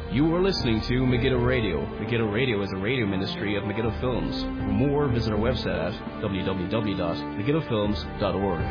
You are listening to Megiddo Radio. Megiddo Radio is a radio ministry of Megiddo Films. For more, visit our website at www.megiddofilms.org.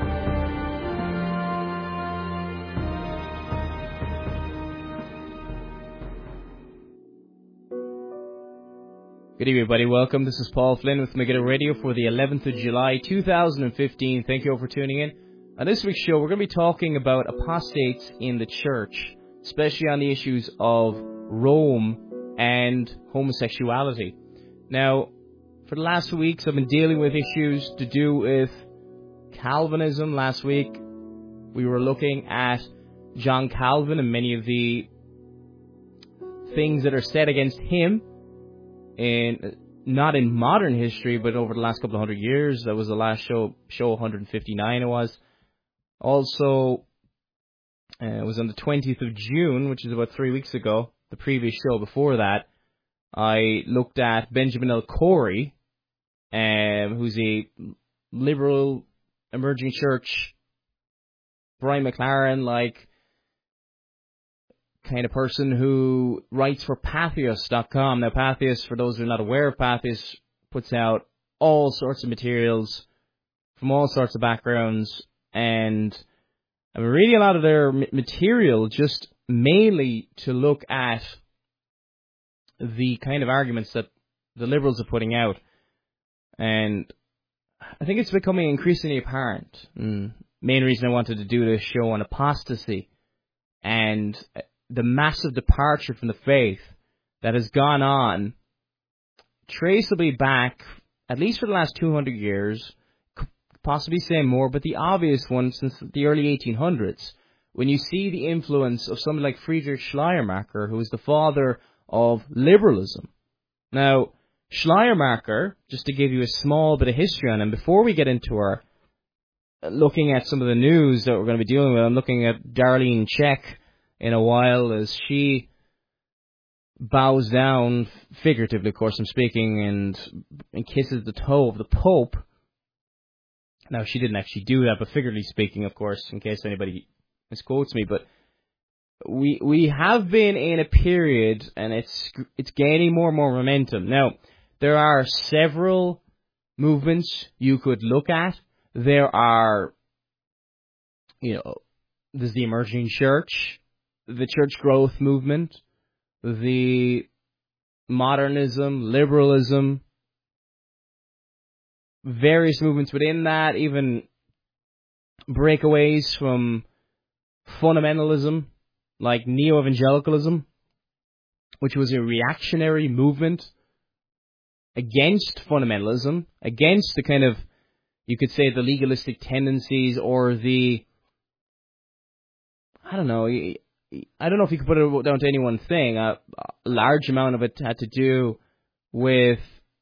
Good evening, everybody. Welcome. This is Paul Flynn with Megiddo Radio for the 11th of July, 2015. Thank you all for tuning in. On this week's show, we're going to be talking about apostates in the church, especially on the issues of Rome and homosexuality. Now, for the last 2 weeks, I've been dealing with issues to do with Calvinism. Last week, we were looking at John Calvin and many of the things that are said against him, not in modern history, but over the last couple of hundred years. That was the last show 159 it was. Also, it was on the 20th of June, which is about 3 weeks ago. The previous show before that, I looked at Benjamin L. Corey, who's a liberal emerging church, Brian McLaren-like kind of person who writes for Patheos.com. Now, Patheos, for those who are not aware of Patheos, puts out all sorts of materials from all sorts of backgrounds, and I'm reading a lot of their material just mainly to look at the kind of arguments that the liberals are putting out. And I think it's becoming increasingly apparent. Main reason I wanted to do this show on apostasy and the massive departure from the faith that has gone on traceably back, at least for the last 200 years, possibly say more, but the obvious one since the early 1800s, when you see the influence of somebody like Friedrich Schleiermacher, who is the father of liberalism. Now, Schleiermacher, just to give you a small bit of history on him, before we get into our looking at some of the news that we're going to be dealing with, I'm looking at Darlene Zschech in a while as she bows down, figuratively, of course, I'm speaking, and kisses the toe of the Pope. Now, she didn't actually do that, but figuratively speaking, of course, in case anybody misquotes me, but we have been in a period, and it's gaining more and more momentum. Now, there are several movements you could look at. There are, there's the emerging church, the church growth movement, the modernism, liberalism, various movements within that, even breakaways from fundamentalism, like neo-evangelicalism, which was a reactionary movement against fundamentalism, against the kind of, you could say, the legalistic tendencies or the, I don't know if you could put it down to any one thing. A large amount of it had to do with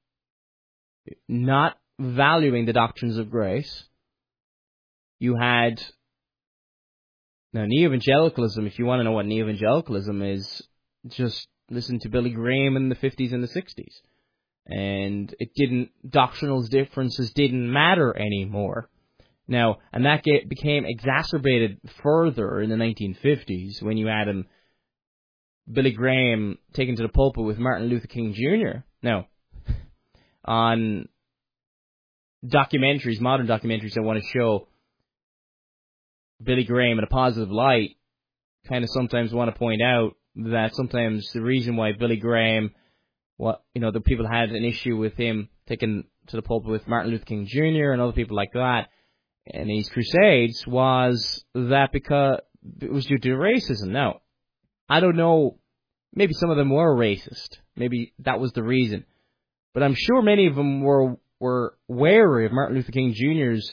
not valuing the doctrines of grace. You had, now, neo-evangelicalism, if you want to know what neo-evangelicalism is, just listen to Billy Graham in the 50s and the 60s. And doctrinal differences didn't matter anymore. Now, and that became exacerbated further in the 1950s when you had Billy Graham taken to the pulpit with Martin Luther King Jr. Now, on documentaries, modern documentaries that want to show Billy Graham in a positive light, kind of sometimes want to point out that sometimes the reason why Billy Graham, the people had an issue with him taken to the pulpit with Martin Luther King Jr. and other people like that in these crusades was that because it was due to racism. Now, I don't know, maybe some of them were racist. Maybe that was the reason. But I'm sure many of them were wary of Martin Luther King Jr.'s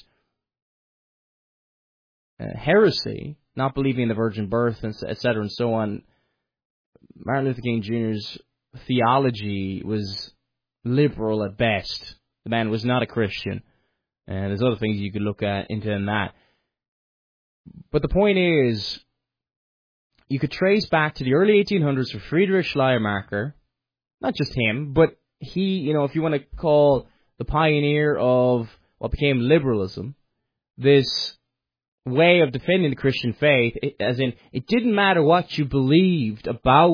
heresy, not believing in the virgin birth, etc. and so on. Martin Luther King Jr.'s theology was liberal at best. The man was not a Christian. And there's other things you could look at into in that. But the point is, you could trace back to the early 1800s for Friedrich Schleiermacher, not just him, but he, if you want to call the pioneer of what became liberalism, this way of defending the Christian faith, as in, it didn't matter what you believed about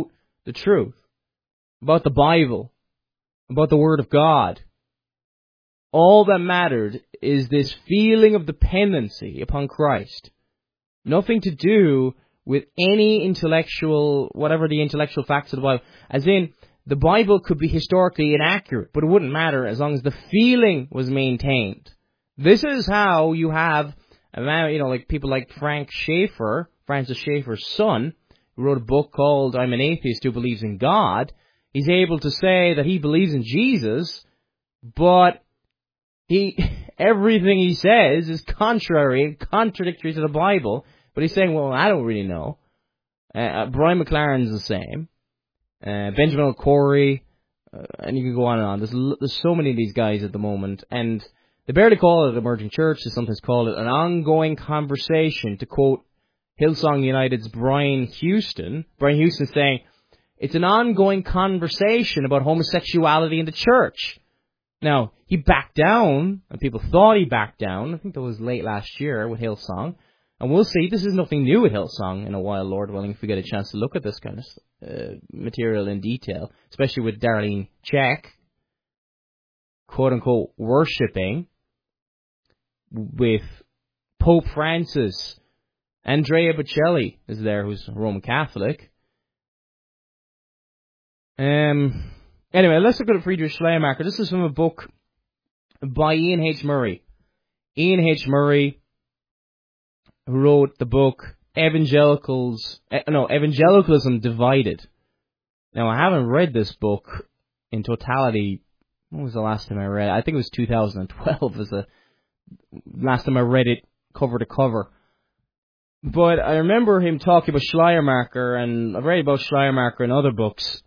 the truth, about the Bible, about the Word of God. All that mattered is this feeling of dependency upon Christ. Nothing to do with any intellectual, whatever the intellectual facts of the Bible. As in, the Bible could be historically inaccurate, but it wouldn't matter as long as the feeling was maintained. This is how you have, like people like Francis Schaeffer's son, who wrote a book called I'm an Atheist Who Believes in God. He's able to say that he believes in Jesus, but everything he says is contradictory to the Bible. But he's saying, well, I don't really know. Brian McLaren's the same. Benjamin O'Corey, and you can go on and on. There's so many of these guys at the moment, and they barely call it emerging church. They sometimes call it an ongoing conversation, to quote Hillsong United's Brian Houston. Brian Houston saying, it's an ongoing conversation about homosexuality in the church. Now, he backed down, and people thought he backed down. I think that was late last year with Hillsong. And we'll see, this is nothing new with Hillsong in a while, Lord willing, if we get a chance to look at this kind of material in detail, especially with Darlene Zschech, quote-unquote, worshipping with Pope Francis. Andrea Bocelli is there, who's a Roman Catholic. Anyway, let's look at Friedrich Schleiermacher. This is from a book by Ian H. Murray. Ian H. Murray, who wrote the book Evangelicalism Divided. Now, I haven't read this book in totality. When was the last time I read it? I think it was 2012 was the last time I read it cover to cover. But I remember him talking about Schleiermacher, and I've read about Schleiermacher in other books.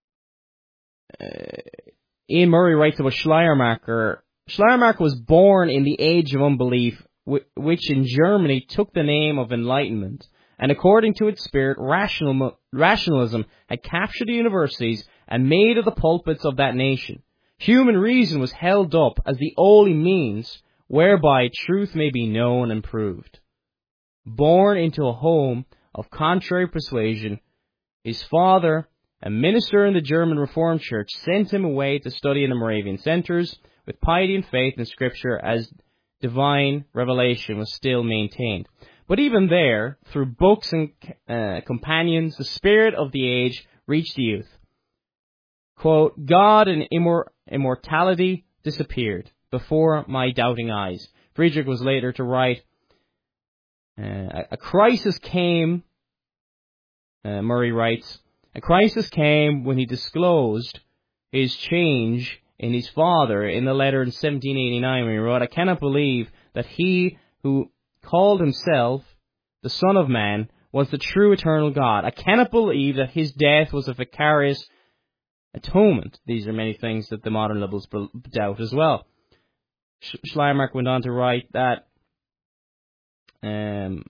Ian Murray writes about Schleiermacher. Schleiermacher was born in the age of unbelief, which in Germany took the name of Enlightenment, and according to its spirit, rationalism had captured the universities and made of the pulpits of that nation. Human reason was held up as the only means whereby truth may be known and proved. Born into a home of contrary persuasion, his father, a minister in the German Reformed Church, sent him away to study in the Moravian centers, with piety and faith in Scripture as divine revelation was still maintained. But even there, through books and companions, the spirit of the age reached the youth. Quote, God and immortality disappeared before my doubting eyes. Friedrich was later to write, a crisis came, Murray writes, a crisis came when he disclosed his change in his father in the letter in 1789 when he wrote, I cannot believe that he who called himself the Son of Man was the true eternal God. I cannot believe that his death was a vicarious atonement. These are many things that the modern liberals doubt as well. Schleiermacher went on to write that, and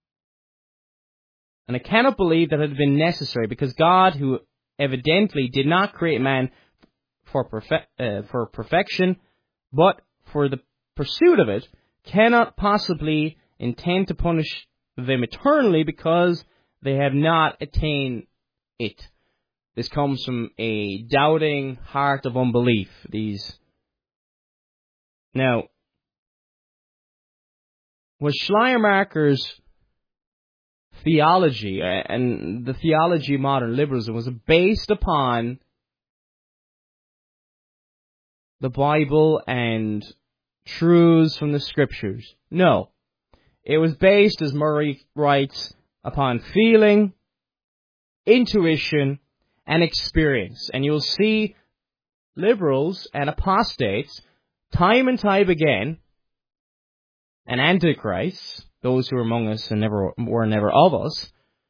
I cannot believe that it had been necessary, because God, who evidently did not create man for perfection, but for the pursuit of it, cannot possibly intend to punish them eternally because they have not attained it. This comes from a doubting heart of unbelief. Now, was Schleiermacher's theology, and the theology of modern liberalism, was based upon the Bible and truths from the Scriptures? No. It was based, as Murray writes, upon feeling, intuition, and experience. And you'll see liberals and apostates, time and time again, and antichrists, those who are among us and were never of us,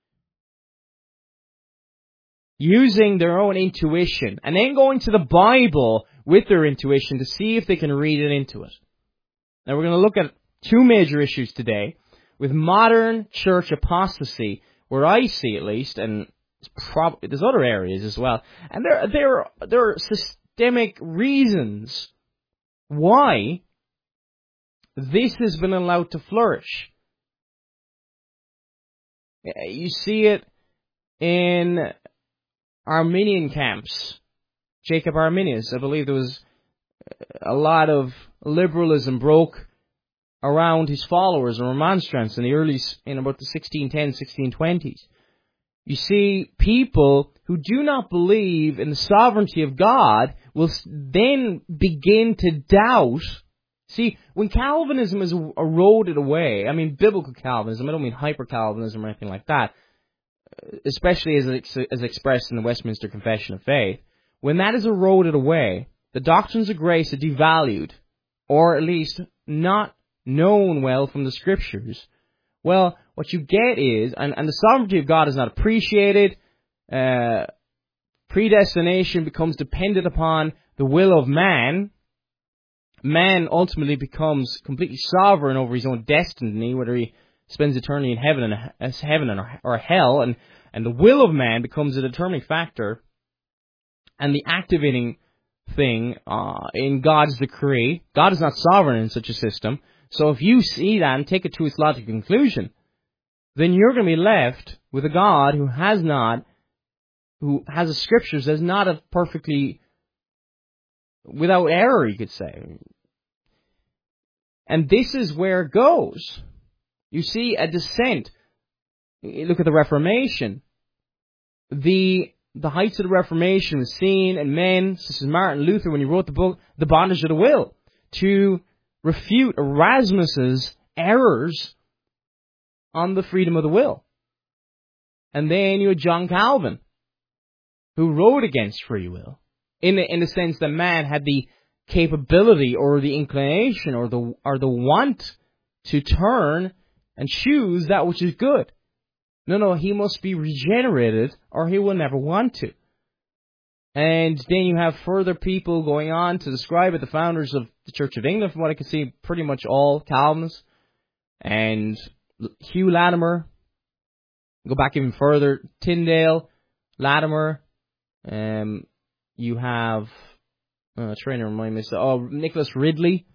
using their own intuition, and then going to the Bible with their intuition to see if they can read it into it. Now we're going to look at two major issues today with modern church apostasy, where I see at least, and there's other areas as well, and there are systemic reasons why this has been allowed to flourish. You see it in Arminian camps. Jacob Arminius, I believe there was a lot of liberalism broke around his followers and remonstrance in about the 1610s, 1620s. You see, people who do not believe in the sovereignty of God will then begin to doubt. See, when Calvinism is eroded away, I mean biblical Calvinism, I don't mean hyper-Calvinism or anything like that, especially as expressed in the Westminster Confession of Faith, when that is eroded away, the doctrines of grace are devalued, or at least not known well from the Scriptures. Well, what you get is, and the sovereignty of God is not appreciated, predestination becomes dependent upon the will of man. Man ultimately becomes completely sovereign over his own destiny, whether he spends eternity in heaven or hell, and the will of man becomes a determining factor, and the activating thing in God's decree. God is not sovereign in such a system. So if you see that and take it to its logical conclusion, then you're going to be left with a God who has the Scriptures as not a perfectly without error, you could say. And this is where it goes. You see a descent. Look at the Reformation. The heights of the Reformation was seen in men such as Martin Luther when he wrote the book, The Bondage of the Will, to refute Erasmus's errors on the freedom of the will. And then you had John Calvin, who wrote against free will, in the sense that man had the capability or the inclination or the want to turn and choose that which is good. No, he must be regenerated or he will never want to. And then you have further people going on to describe it, the founders of the Church of England, from what I can see, pretty much all Calvinists. And Hugh Latimer, go back even further, Tyndale, Latimer, you have, trying to remind me, Nicholas Ridley,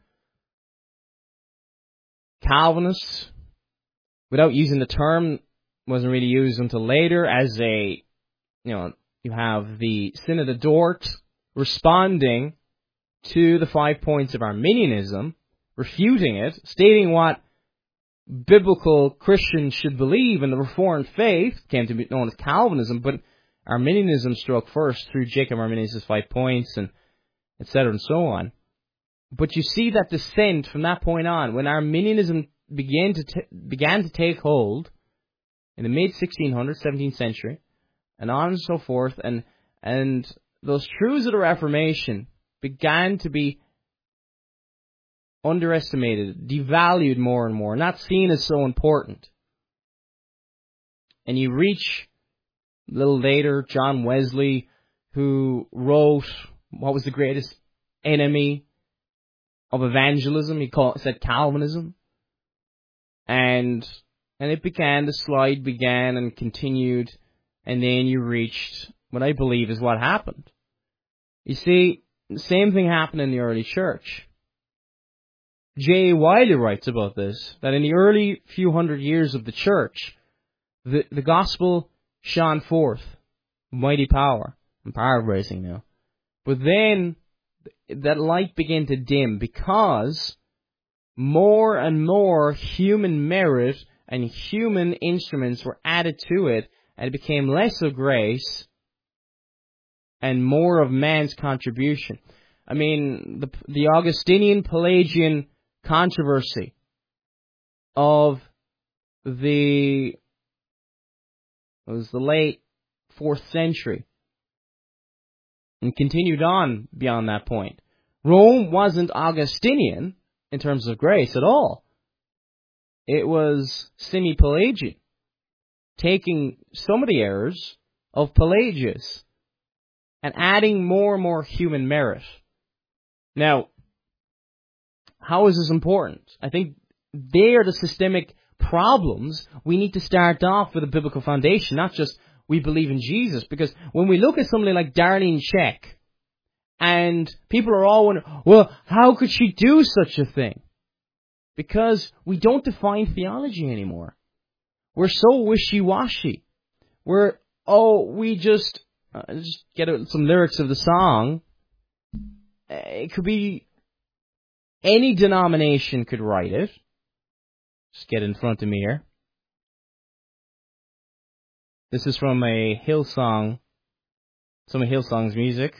Calvinists, without using the term, wasn't really used until later as you have the Synod of Dort responding to the 5 points of Arminianism, refuting it, stating what biblical Christians should believe in the Reformed faith, came to be known as Calvinism, but Arminianism struck first through Jacob Arminius' 5 points, and etc. and so on. But you see that descent from that point on, when Arminianism began to take hold in the mid-1600s, 17th century, and on and so forth, and those truths of the Reformation began to be underestimated, devalued more and more, not seen as so important. And you reach, a little later, John Wesley, who wrote what was the greatest enemy of evangelism. He said Calvinism. And the slide began and continued, and then you reached what I believe is what happened. You see, the same thing happened in the early church. J. Wiley writes about this, that in the early few hundred years of the church, the gospel shone forth, mighty power. I'm paraphrasing now. But then that light began to dim because more and more human merit and human instruments were added to it, and it became less of grace and more of man's contribution. I mean, the Augustinian-Pelagian controversy of the late 4th century and continued on beyond that point. Rome wasn't Augustinian in terms of grace at all. It was semi-Pelagian, taking some of the errors of Pelagius and adding more and more human merit. Now, how is this important? I think they are the systemic problems. We need to start off with a biblical foundation, not just we believe in Jesus. Because when we look at somebody like Darlene Zschech, and people are all wondering, well, how could she do such a thing? Because we don't define theology anymore. We're so wishy-washy. We just just get some lyrics of the song. It could be any denomination could write it. Just get in front of me here. This is from a Hillsong, some of Hillsong's music.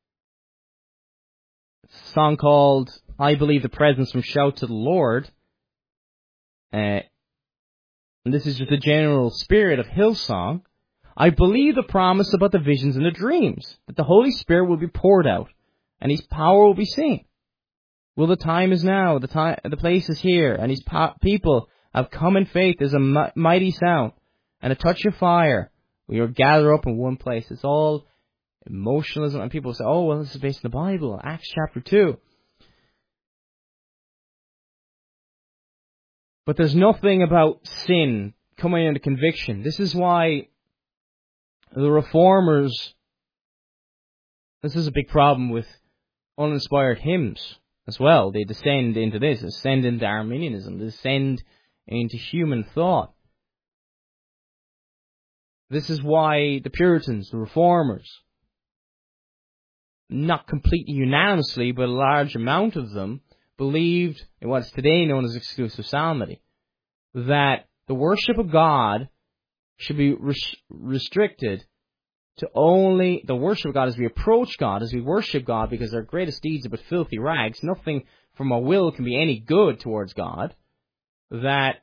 It's a song called I Believe the Presence from Shout to the Lord. And this is just the general spirit of Hillsong. I believe the promise about the visions and the dreams, that the Holy Spirit will be poured out, and His power will be seen. Well, the time is now, the place is here, and His people have come in faith as a mighty sound, and a touch of fire. We are gathered up in one place. It's all emotionalism, and people say, oh, well, this is based in the Bible, Acts chapter 2. But there's nothing about sin coming into conviction. This is why the Reformers, this is a big problem with uninspired hymns as well. They descend into this, descend into Arminianism, descend into human thought. This is why the Puritans, the Reformers, not completely unanimously, but a large amount of them, believed in what's today known as exclusive psalmody, that the worship of God should be restricted to only the worship of God as we approach God, as we worship God, because our greatest deeds are but filthy rags. Nothing from our will can be any good towards God. That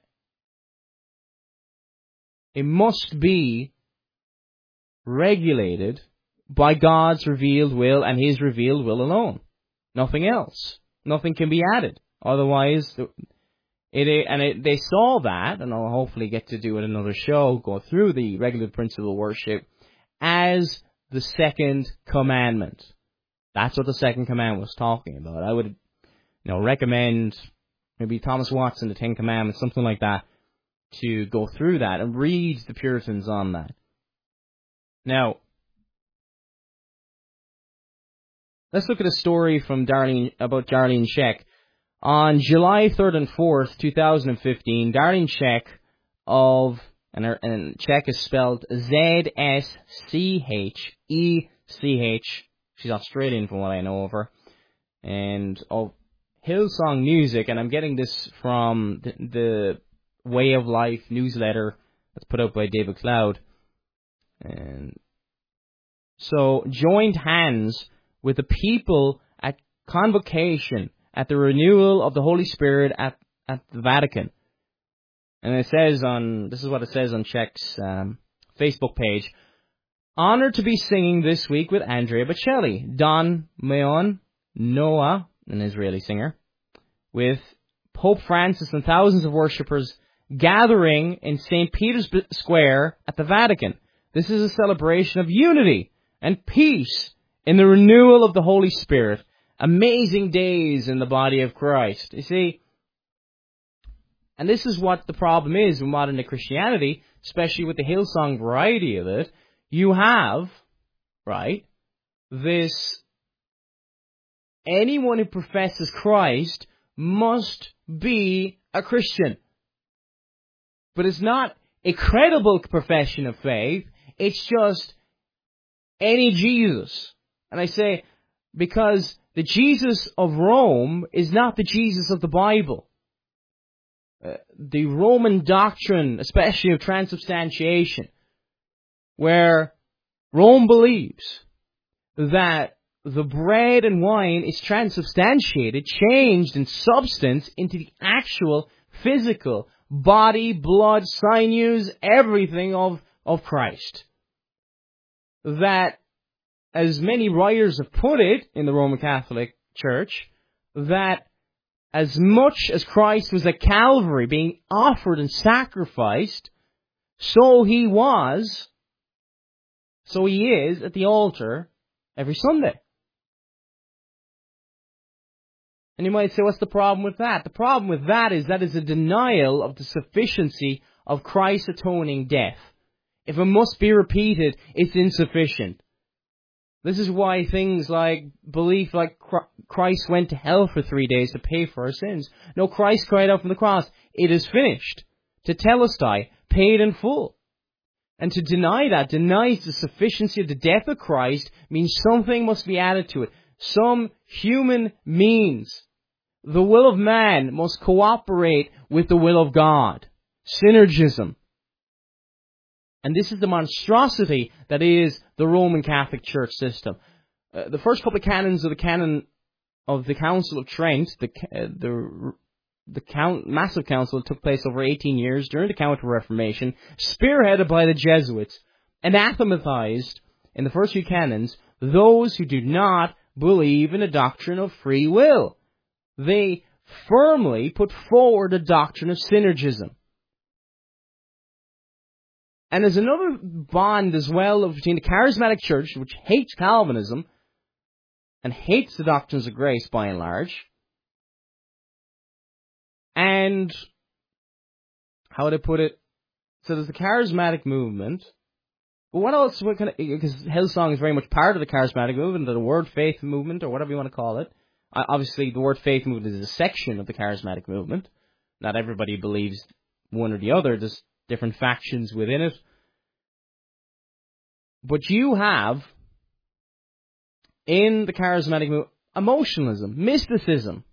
it must be regulated by God's revealed will and His revealed will alone. Nothing else. Nothing can be added. Otherwise, they saw that, and I'll hopefully get to do it in another show, go through the regulative principle of worship, as the second commandment. That's what the second commandment was talking about. I would, recommend maybe Thomas Watson, the Ten Commandments, something like that, to go through that and read the Puritans on that. Now, let's look at a story from about Darlene Zschech. On July 3rd and 4th, 2015, Darlene Zschech and Zschech is spelled Z-S-C-H-E-C-H. She's Australian from what I know of her. And of Hillsong Music, and I'm getting this from the Way of Life newsletter that's put out by David Cloud. And so, joined hands with the people at convocation at the renewal of the Holy Spirit at the Vatican. And it says this is what it says on Zschech's Facebook page. Honored to be singing this week with Andrea Bocelli, Don Meon Noah, an Israeli singer, with Pope Francis and thousands of worshippers gathering in St. Peter's Square at the Vatican. This is a celebration of unity and peace in the renewal of the Holy Spirit. Amazing days in the body of Christ. You see, and this is what the problem is with modern Christianity, especially with the Hillsong variety of it. You have, right, anyone who professes Christ must be a Christian. But it's not a credible profession of faith. It's just any Jesus. And I say, because the Jesus of Rome is not the Jesus of the Bible. The Roman doctrine, especially of transubstantiation, where Rome believes that the bread and wine is transubstantiated, changed in substance into the actual physical body, blood, sinews, everything of Christ. That, as many writers have put it in the Roman Catholic Church, that as much as Christ was at Calvary being offered and sacrificed, so He is at the altar every Sunday. And you might say, what's the problem with that? The problem with that is a denial of the sufficiency of Christ's atoning death. If it must be repeated, it's insufficient. This is why things like belief like Christ went to hell for 3 days to pay for our sins. No, Christ cried out from the cross, it is finished. Tetelestai, paid in full. And to deny that denies the sufficiency of the death of Christ, means something must be added to it. Some human means. The will of man must cooperate with the will of God. Synergism. And this is the monstrosity that is the Roman Catholic Church system. The first couple of canons of the canon of the Council of Trent, massive council that took place over 18 years during the Counter-Reformation, spearheaded by the Jesuits, anathematized in the first few canons those who do not believe in a doctrine of free will. They firmly put forward a doctrine of synergism. And there's another bond as well between the charismatic church, which hates Calvinism and hates the doctrines of grace by and large, and how would I put it? So there's the charismatic movement. But what else? Because Hillsong is very much part of the charismatic movement, or the Word Faith movement, or whatever you want to call it. Obviously, the Word Faith movement is a section of the charismatic movement. Not everybody believes one or the other. There's different factions within it. But you have, in the charismatic movement, emotionalism, mysticism,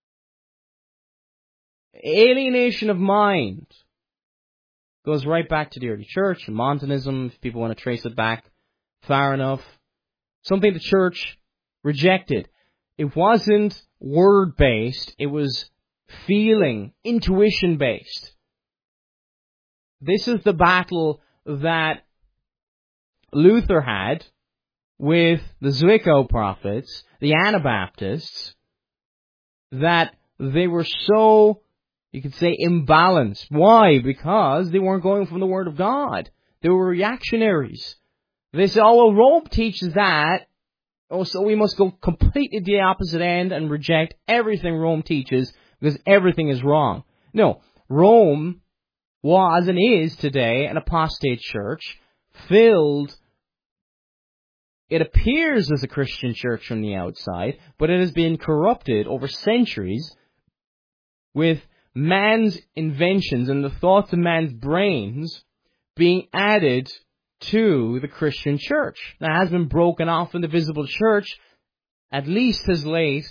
alienation of mind. Goes right back to the early church, and Montanism, if people want to trace it back far enough. Something the church rejected. It wasn't word-based, it was feeling, intuition-based. This is the battle that Luther had with the Zwickau prophets, the Anabaptists, that they were so, you could say, imbalanced. Why? Because they weren't going from the Word of God. They were reactionaries. They said, oh, well, Rome teaches that, so we must go completely the opposite end and reject everything Rome teaches because everything is wrong. No, Rome was and is today an apostate church filled. It appears as a Christian church from the outside, but it has been corrupted over centuries with man's inventions and the thoughts of man's brains being added to the Christian church. That has been broken off from the visible church at least as late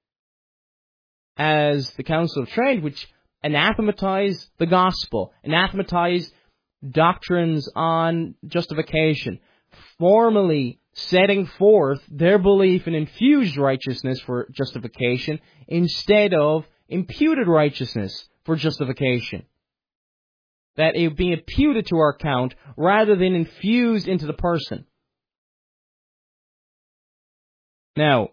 as the Council of Trent, which anathematized the gospel, anathematized doctrines on justification, formally setting forth their belief in infused righteousness for justification instead of imputed righteousness for justification. That it would be imputed to our account rather than infused into the person. Now,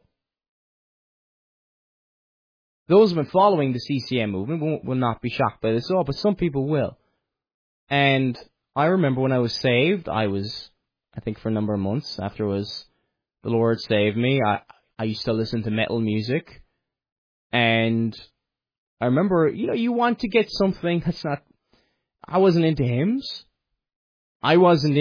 those who have been following the CCM movement will not be shocked by this at all, but some people will. And I remember when I was saved, I think for a number of months after the Lord saved me, I used to listen to metal music. And I remember, you want to get something that's not... I wasn't into hymns. I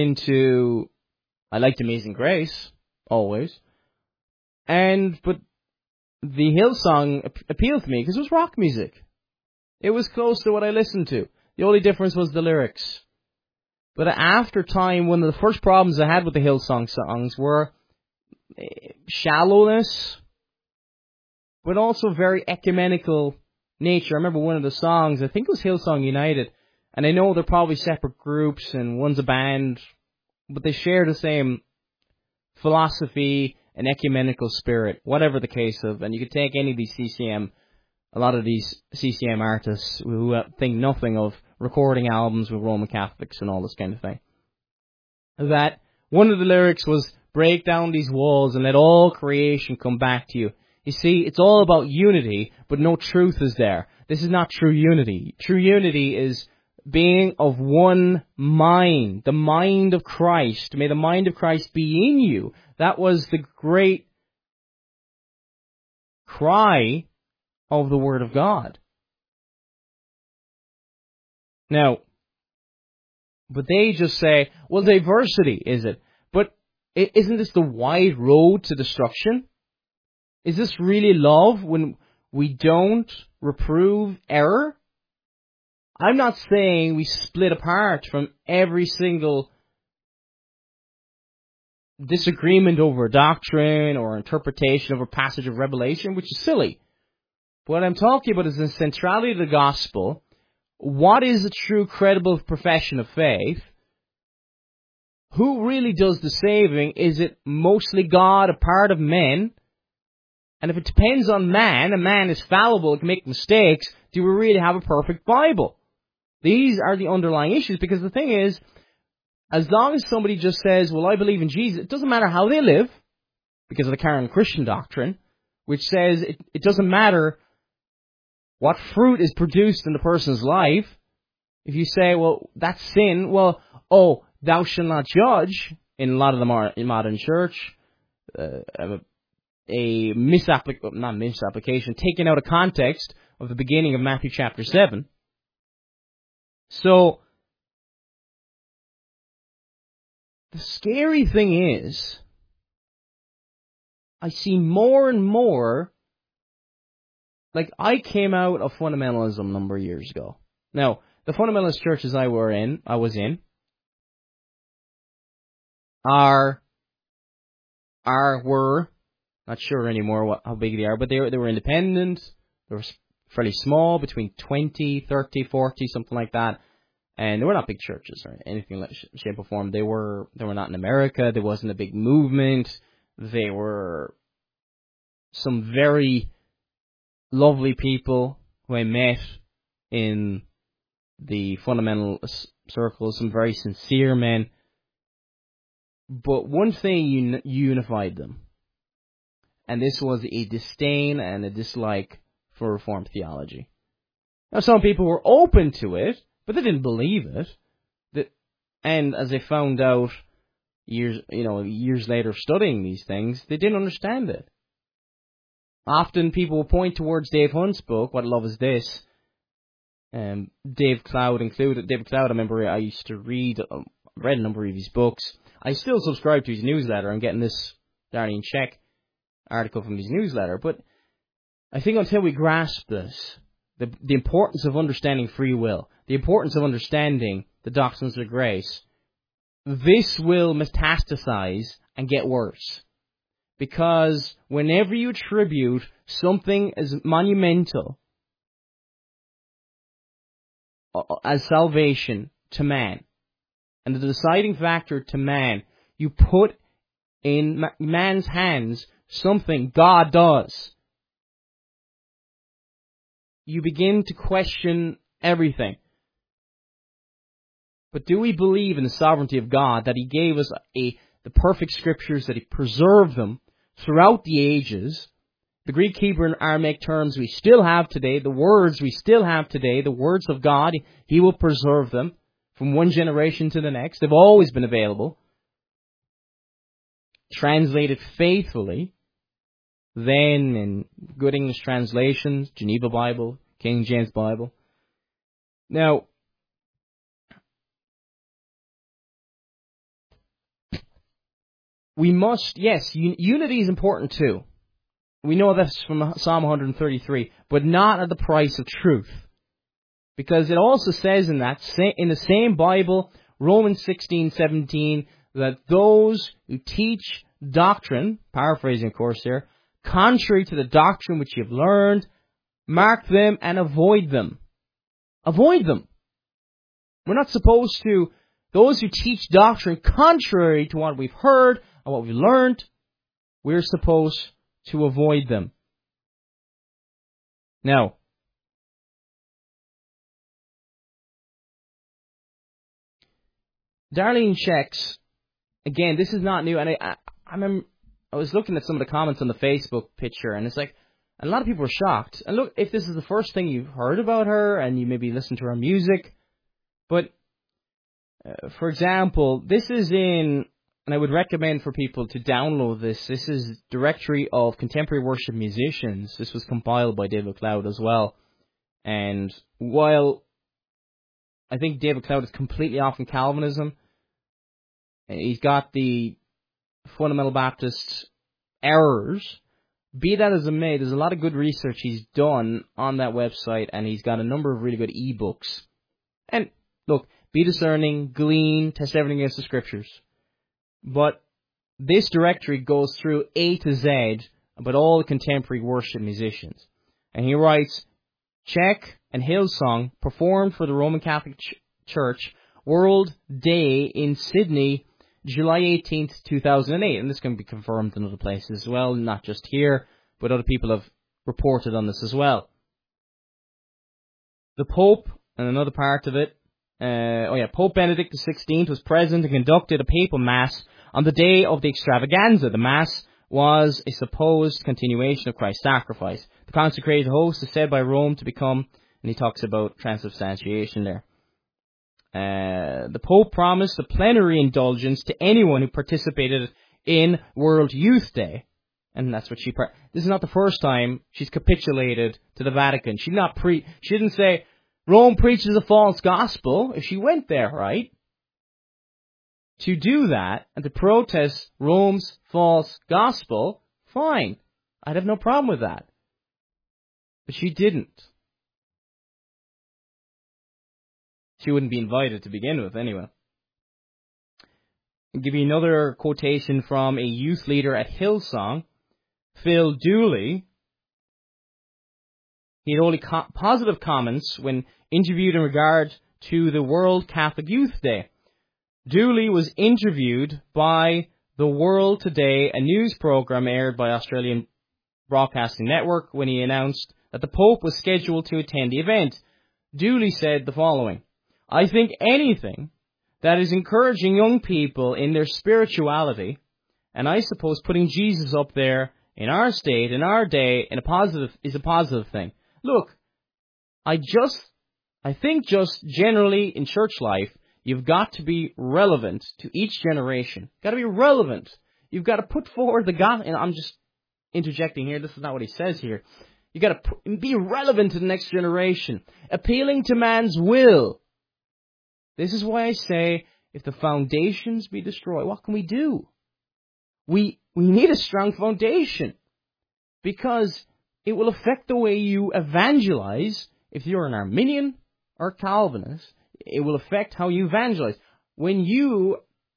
liked Amazing Grace, always. But the Hillsong appealed to me because it was rock music. It was close to what I listened to. The only difference was the lyrics. But after time, one of the first problems I had with the Hillsong songs were shallowness, but also very ecumenical nature. I remember one of the songs, I think it was Hillsong United, and I know they're probably separate groups and one's a band, but they share the same philosophy and ecumenical spirit, whatever the case of. And you could take any of these a lot of these CCM artists who think nothing of recording albums with Roman Catholics and all this kind of thing. That one of the lyrics was, break down these walls and let all creation come back to you. You see, it's all about unity, but no truth is there. This is not true unity. True unity is being of one mind, the mind of Christ. May the mind of Christ be in you. That was the great cry of the Word of God. Now, but they just say, well, diversity, is it? But isn't this the wide road to destruction? Is this really love when we don't reprove error? I'm not saying we split apart from every single disagreement over a doctrine or interpretation of a passage of Revelation, which is silly. What I'm talking about is the centrality of the gospel. What is a true, credible profession of faith? Who really does the saving? Is it mostly God, a part of men? And if it depends on man, and man is fallible, it can make mistakes, do we really have a perfect Bible? These are the underlying issues, because the thing is, as long as somebody just says, well, I believe in Jesus, it doesn't matter how they live, because of the current Christian doctrine, which says it doesn't matter what fruit is produced in the person's life. If you say, well, that's sin, well, thou shalt not judge, in a lot of the modern church, a misapplication, taken out of context of the beginning of Matthew chapter 7. So, the scary thing is, I see more and more, like, I came out of fundamentalism a number of years ago. Now, the fundamentalist churches I was in, were, not sure anymore how big they are, but they were independent. They were fairly small, between 20, 30, 40, something like that. And they were not big churches or anything like shape or form. They were not in America. There wasn't a big movement. They were some very lovely people who I met in the fundamental circles, some very sincere men. But one thing unified them, and this was a disdain and a dislike for Reformed theology. Now, some people were open to it, but they didn't believe it. And as I found out years later studying these things, they didn't understand it. Often people will point towards Dave Hunt's book, What Love Is This? Dave Cloud included. David Cloud, I remember I used to read a number of his books. I still subscribe to his newsletter. I'm getting this Darlene Check article from his newsletter. But I think until we grasp this, the importance of understanding free will, the importance of understanding the doctrines of grace, this will metastasize and get worse. Because whenever you attribute something as monumental as salvation to man, and the deciding factor to man, you put in man's hands something God does, you begin to question everything. But do we believe in the sovereignty of God, that He gave us the perfect scriptures, that He preserved them throughout the ages? The Greek, Hebrew, and Aramaic terms we still have today, the words we still have today, the words of God, He will preserve them from one generation to the next. They've always been available, translated faithfully, then in good English translations, Geneva Bible, King James Bible. Now, we must, yes, unity is important too. We know that's from Psalm 133, but not at the price of truth. Because it also says in the same Bible, Romans 16:17, that those who teach doctrine, paraphrasing of course here, contrary to the doctrine which you have learned, mark them and avoid them. Avoid them. We're not supposed to, those who teach doctrine contrary to what we've heard and what we've learned, we're supposed to avoid them. Now, Darlene checks, again, this is not new, and I remember, I was looking at some of the comments on the Facebook picture, and it's like, and a lot of people were shocked. And look, if this is the first thing you've heard about her, and you maybe listen to her music, but, for example, this is in, and I would recommend for people to download this. This is Directory of Contemporary Worship Musicians. This was compiled by David Cloud as well. And while I think David Cloud is completely off in Calvinism, he's got the fundamental Baptist errors. Be that as it may, there's a lot of good research he's done on that website, and he's got a number of really good ebooks. And look, be discerning, glean, test everything against the Scriptures. But this directory goes through A to Z about all the contemporary worship musicians. And he writes, Czech and Hillsong performed for the Roman Catholic Church World Day in Sydney, July 18th, 2008. And this can be confirmed in other places as well, not just here, but other people have reported on this as well. The Pope, and another part of it, Pope Benedict XVI was present and conducted a papal mass on the day of the extravaganza. The mass was a supposed continuation of Christ's sacrifice. The consecrated host is said by Rome to become, and he talks about transubstantiation there. The Pope promised a plenary indulgence to anyone who participated in World Youth Day. And that's what this is not the first time she's capitulated to the Vatican. She didn't say, Rome preaches a false gospel. If she went there, right? To do that and to protest Rome's false gospel, fine. I'd have no problem with that. But she didn't. She wouldn't be invited to begin with, anyway. I'll give you another quotation from a youth leader at Hillsong, Phil Dooley. He had only positive comments when interviewed in regard to the World Catholic Youth Day. Dooley was interviewed by The World Today, a news program aired by Australian Broadcasting Network, when he announced that the Pope was scheduled to attend the event. Dooley said the following, I think anything that is encouraging young people in their spirituality, and I suppose putting Jesus up there in our state, in our day, is a positive thing. Look, I think just generally in church life, you've got to be relevant to each generation. Got to be relevant. You've got to put forward the gospel. And I'm just interjecting here. This is not what he says here. You got to be relevant to the next generation, appealing to man's will. This is why I say, if the foundations be destroyed, what can we do? We need a strong foundation, because it will affect the way you evangelize. If you're an Arminian or Calvinist, it will affect how you evangelize. When you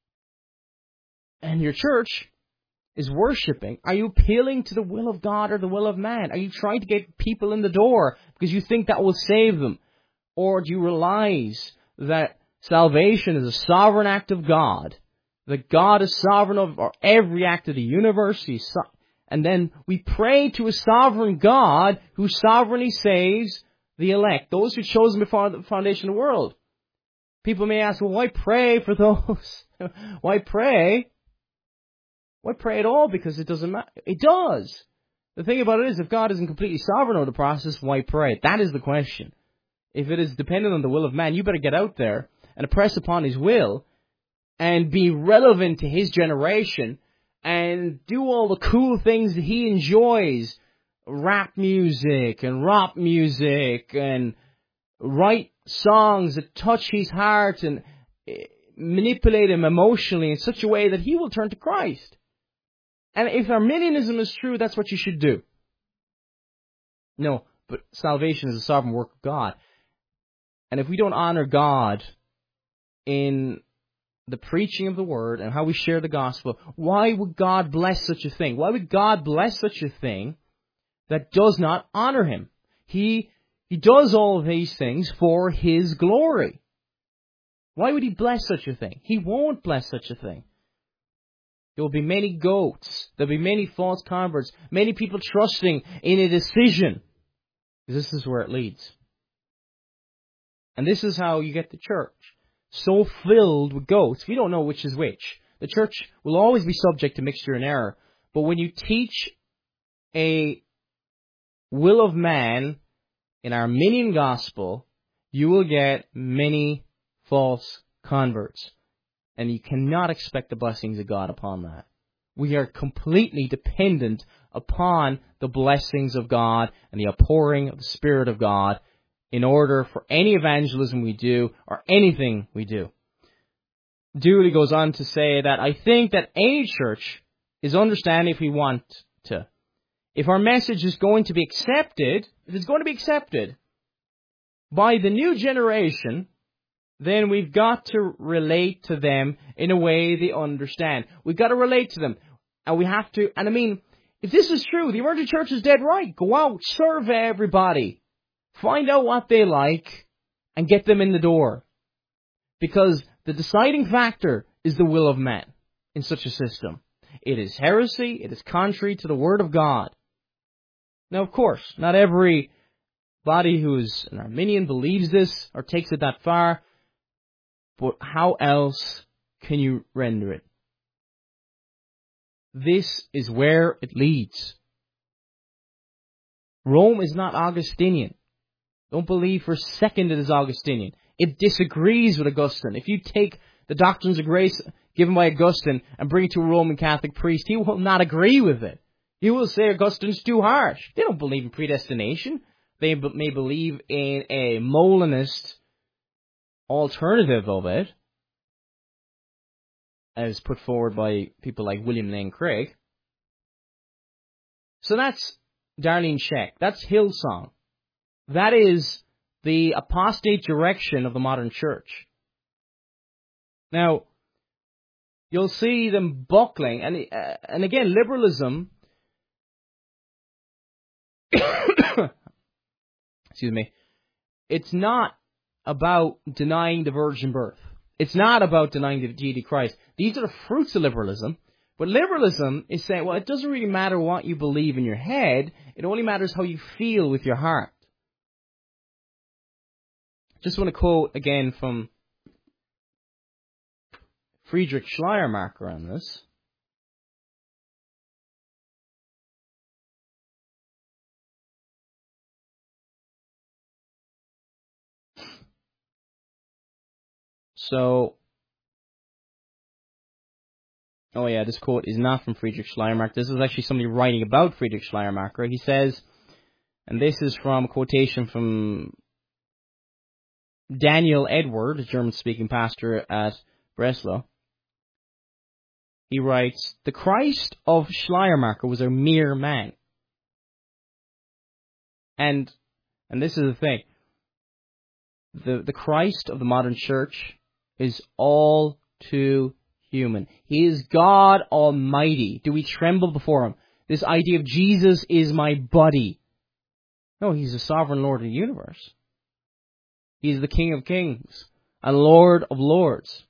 and your church is worshiping, are you appealing to the will of God or the will of man? Are you trying to get people in the door because you think that will save them? Or do you realize that salvation is a sovereign act of God, that God is sovereign over every act of the universe, and then we pray to a sovereign God who sovereignly saves the elect, those who chose him before the foundation of the world. People may ask, well, why pray for those? Why pray? Why pray at all? Because it doesn't matter. It does. The thing about it is, if God isn't completely sovereign over the process, why pray? That is the question. If it is dependent on the will of man, you better get out there and press upon his will and be relevant to his generation and do all the cool things that he enjoys. Rap music and rock music and write songs that touch his heart and manipulate him emotionally in such a way that he will turn to Christ. And if Arminianism is true, that's what you should do. No, but salvation is a sovereign work of God. And if we don't honor God in the preaching of the word and how we share the gospel, why would God bless such a thing? Why would God bless such a thing that does not honor him? He does all of these things for his glory. Why would he bless such a thing? He won't bless such a thing. There will be many goats. There will be many false converts. Many people trusting in a decision. This is where it leads. And this is how you get the church so filled with goats. We don't know which is which. The church will always be subject to mixture and error. But when you teach a will of man in our Arminian gospel, you will get many false converts. And you cannot expect the blessings of God upon that. We are completely dependent upon the blessings of God and the outpouring of the Spirit of God in order for any evangelism we do or anything we do. Dooley goes on to say that I think that any church is understanding if we want to. If our message is going to be accepted, if it's going to be accepted by the new generation, then we've got to relate to them in a way they understand. We've got to relate to them. And we have to, and I mean, if this is true, the emergent church is dead right. Go out, survey everybody. Find out what they like and get them in the door. Because the deciding factor is the will of man in such a system. It is heresy. It is contrary to the Word of God. Now, of course, not everybody who is an Arminian believes this or takes it that far. But how else can you render it? This is where it leads. Rome is not Augustinian. Don't believe for a second it is Augustinian. It disagrees with Augustine. If you take the doctrines of grace given by Augustine and bring it to a Roman Catholic priest, he will not agree with it. He will say Augustine's too harsh. They don't believe in predestination. They may believe in a Molinist alternative of it, as put forward by people like William Lane Craig. So that's Darlene Zschech. That's Hillsong. That is the apostate direction of the modern church. Now, you'll see them buckling, and again, liberalism, excuse me, it's not about denying the virgin birth. It's not about denying the deity of Christ. These are the fruits of liberalism. But liberalism is saying, well, it doesn't really matter what you believe in your head. It only matters how you feel with your heart. Just want to quote again from Friedrich Schleiermacher on this. So, oh yeah, this quote is not from Friedrich Schleiermacher. This is actually somebody writing about Friedrich Schleiermacher. He says, and this is from a quotation from Daniel Edward, a German-speaking pastor at Breslau. He writes, the Christ of Schleiermacher was a mere man. And this is the thing. The Christ of the modern church is all too human. He is God Almighty. Do we tremble before Him? This idea of Jesus is my buddy. No, He's the sovereign Lord of the universe. He's the King of kings and Lord of lords.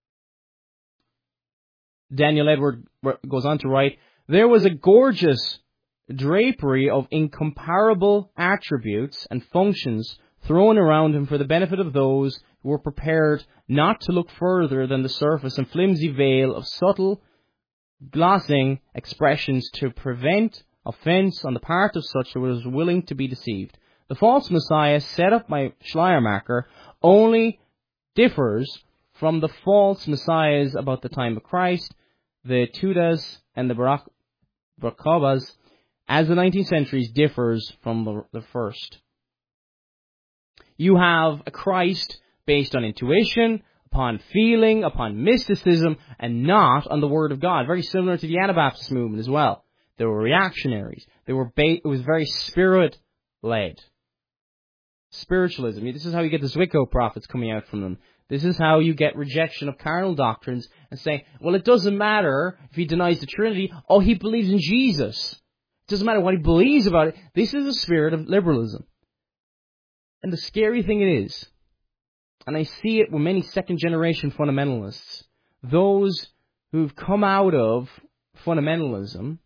Daniel Edward goes on to write, there was a gorgeous drapery of incomparable attributes and functions thrown around Him for the benefit of those who were prepared not to look further than the surface and flimsy veil of subtle, glossing expressions to prevent offense on the part of such who was willing to be deceived. The false Messiah set up by Schleiermacher only differs from the false messiahs about the time of Christ, the Tudas and the Barkabas, as the 19th century differs from the first. You have a Christ based on intuition, upon feeling, upon mysticism, and not on the Word of God. Very similar to the Anabaptist movement as well. They were reactionaries. It was very spirit-led. Spiritualism. This is how you get the Zwickau prophets coming out from them. This is how you get rejection of carnal doctrines and saying, well, it doesn't matter if he denies the Trinity. Oh, he believes in Jesus. It doesn't matter what he believes about it. This is the spirit of liberalism. And the scary thing it is, and I see it with many second-generation fundamentalists, those who've come out of fundamentalism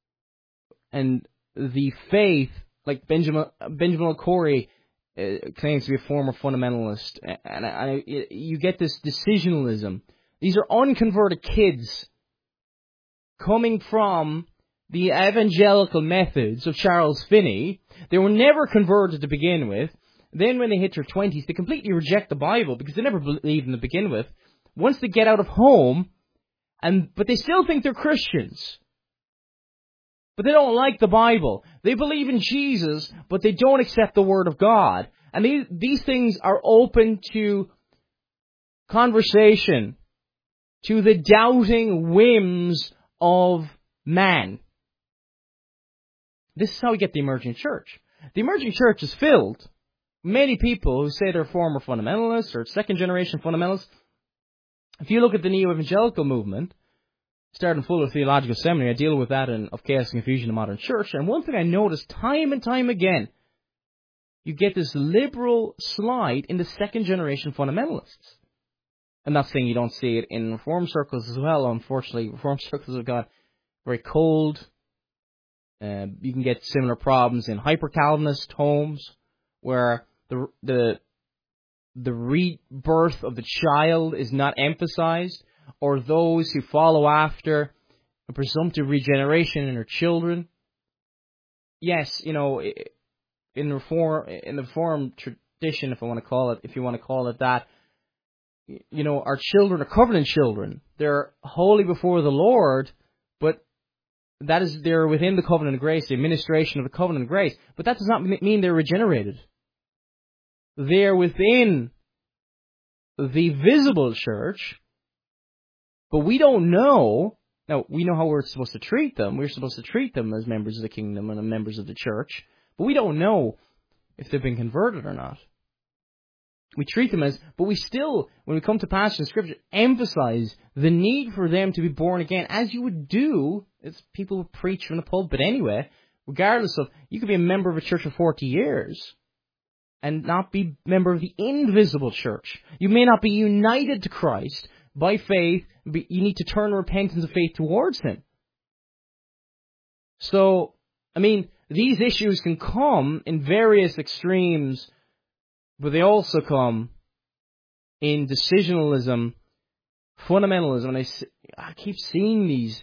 and the faith, like Benjamin Al-Khoury claims to be a former fundamentalist, and you get this decisionalism. These are unconverted kids coming from the evangelical methods of Charles Finney. They were never converted to begin with. Then when they hit their 20s, they completely reject the Bible because they never believed in to begin with. Once they get out of home, but they still think they're Christians. But they don't like the Bible. They believe in Jesus, but they don't accept the Word of God. And these things are open to conversation, to the doubting whims of man. This is how we get the emerging church. The emerging church is filled many people who say they're former fundamentalists or second-generation fundamentalists, if you look at the neo-evangelical movement, starting Fuller Theological Seminary, I deal with that of Chaos and Confusion in the Modern Church, and one thing I notice time and time again, you get this liberal slide in the second-generation fundamentalists. I'm not saying you don't see it in Reform circles as well. Unfortunately, Reform circles have got very cold. You can get similar problems in hyper-Calvinist homes, where the rebirth of the child is not emphasized, or those who follow after a presumptive regeneration in their children. Yes, in the Reform tradition, if you want to call it that, our children are covenant children. They're holy before the Lord, but they're within the covenant of grace, the administration of the covenant of grace. But that does not mean they're regenerated. They're within the visible church, but we don't know. Now, we know how we're supposed to treat them. We're supposed to treat them as members of the kingdom and members of the church, but we don't know if they've been converted or not. We treat them but we still, when we come to passages in Scripture, emphasize the need for them to be born again, as you would do, as people would preach from the pulpit anyway, regardless of, you could be a member of a church for 40 years and not be a member of the invisible church. You may not be united to Christ by faith, but you need to turn repentance of faith towards Him. So, these issues can come in various extremes, but they also come in decisionalism, fundamentalism, and I keep seeing these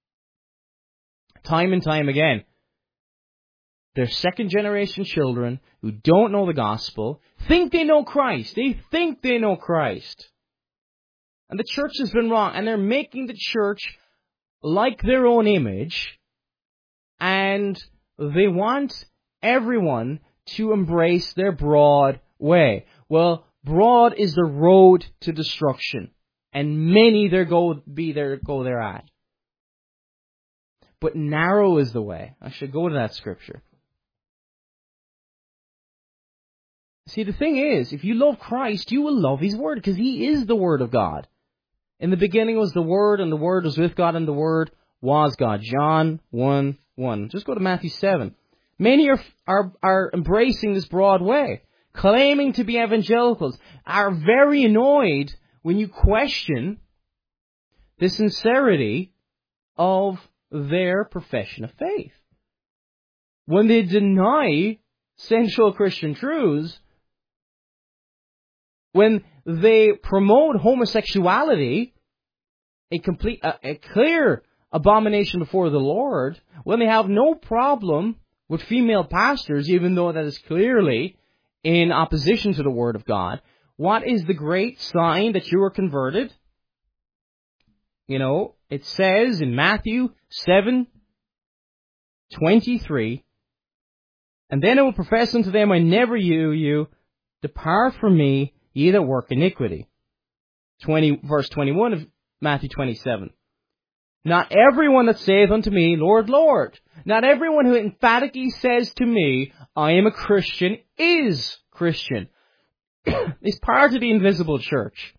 time and time again. They're second-generation children who don't know the gospel, think they know Christ. They think they know Christ. And the church has been wrong, and they're making the church like their own image, and they want everyone to embrace their broad way. Well, broad is the road to destruction, and many go there at. But narrow is the way. I should go to that scripture. See, the thing is, if you love Christ, you will love His Word, because He is the Word of God. In the beginning was the Word, and the Word was with God, and the Word was God. John 1:1. Just go to Matthew 7. Many are embracing this broad way, claiming to be evangelicals, are very annoyed when you question the sincerity of their profession of faith. When they deny central Christian truths, when they promote homosexuality, a clear abomination before the Lord, when they have no problem with female pastors, even though that is clearly in opposition to the Word of God, what is the great sign that you are converted? It says in Matthew 7:23, and then I will profess unto them, I never knew you, depart from me, ye that work iniquity. Verse 21 of Matthew 27. Not everyone that saith unto me, Lord, Lord. Not everyone who emphatically says to me, I am a Christian, is Christian. Is part of the invisible church.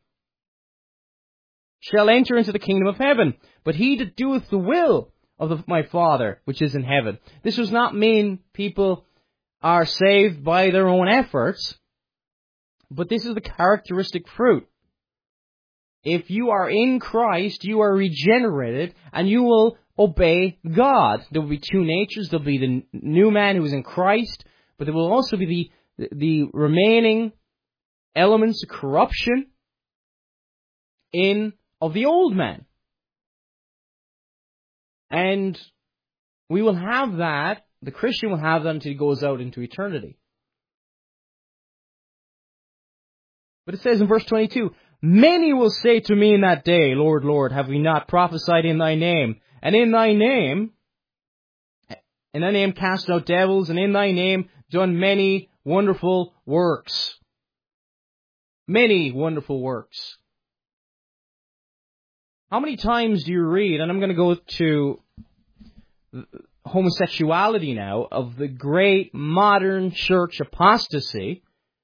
Shall enter into the kingdom of heaven. But he that doeth the will of my Father, which is in heaven. This does not mean people are saved by their own efforts, but this is the characteristic fruit. If you are in Christ, you are regenerated, and you will obey God. There will be two natures. There will be the new man who is in Christ, but there will also be the remaining elements of corruption of the old man. And we will have that, the Christian will have that until he goes out into eternity. But it says in verse 22, many will say to me in that day, Lord, Lord, have we not prophesied in thy name? And in thy name cast out devils, and in thy name done many wonderful works. Many wonderful works. How many times do you read, and I'm going to go to homosexuality now, of the great modern church apostasy,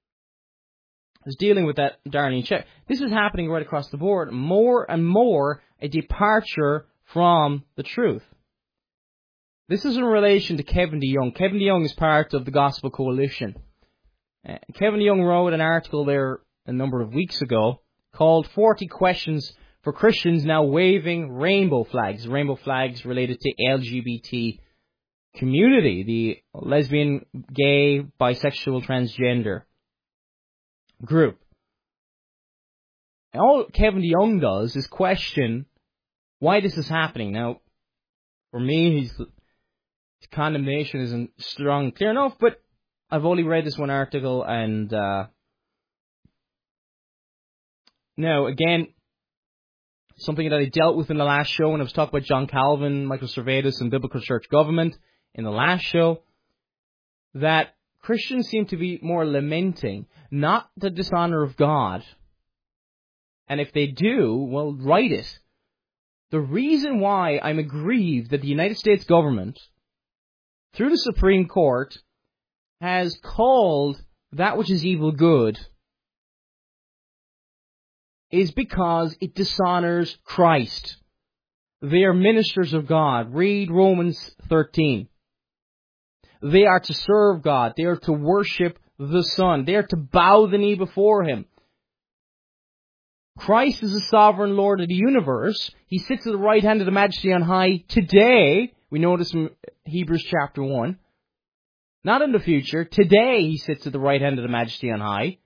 is dealing with that Darlene Zschech. This is happening right across the board. More and more a departure from the truth. This is in relation to Kevin DeYoung. Kevin DeYoung is part of the Gospel Coalition. Kevin DeYoung wrote an article there a number of weeks ago called 40 Questions for Christians Now Waving Rainbow Flags. Rainbow flags related to LGBT community, the lesbian, gay, bisexual, transgender group. And all Kevin DeYoung does is question why this is happening. Now, for me, his condemnation isn't strong and clear enough, but I've only read this one article, and now, again, something that I dealt with in the last show when I was talking about John Calvin, Michael Servetus, and biblical church government in the last show, that Christians seem to be more lamenting, not the dishonor of God. And if they do, well, write it. The reason why I'm aggrieved that the United States government, through the Supreme Court, has called that which is evil good is because it dishonors Christ. They are ministers of God. Read Romans 13. They are to serve God. They are to worship the Son. They are to bow the knee before Him. Christ is the sovereign Lord of the universe. He sits at the right hand of the Majesty on high today. We know this from Hebrews chapter 1. Not in the future. Today He sits at the right hand of the Majesty on high.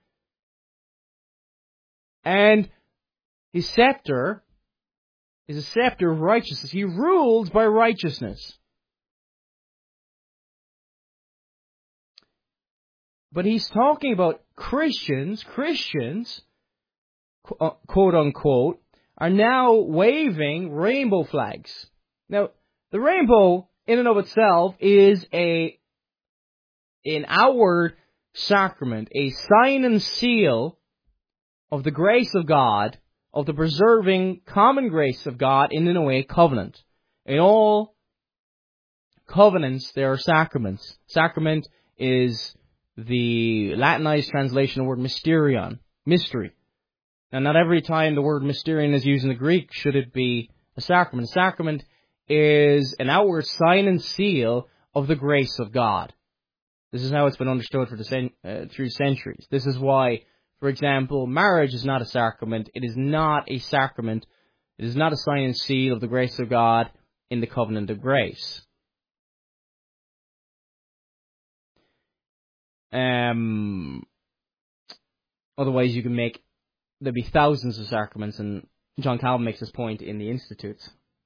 And His scepter is a scepter of righteousness. He rules by righteousness. But He's talking about Christians, quote unquote, are now waving rainbow flags. Now, the rainbow in and of itself is an outward sacrament, a sign and seal of the grace of God, of the preserving common grace of God in the Noahic covenant. In all covenants, there are sacraments. Sacrament is the Latinized translation of the word mysterion, mystery. Now, not every time the word mysterion is used in the Greek should it be a sacrament. A sacrament is an outward sign and seal of the grace of God. This is how it's been understood for through centuries. This is why, for example, marriage is not a sacrament. It is not a sacrament. It is not a sign and seal of the grace of God in the covenant of grace. Otherwise, there'd be thousands of sacraments, and John Calvin makes this point in the Institutes.